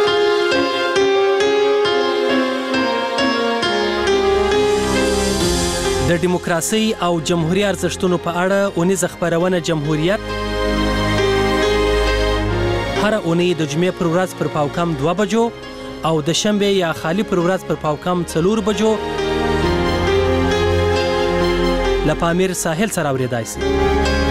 د دیموکراسي او جمهوریت ارزښتونو په اړه اونیز خبرونه جمهوریت هر اونۍ د جمعې پر ورځ پر پاوکم دوه بجو او د شنبه یا خالی پر ورځ پر پاوکم څلور بجو لپامیر ساحل سره اوریدای شي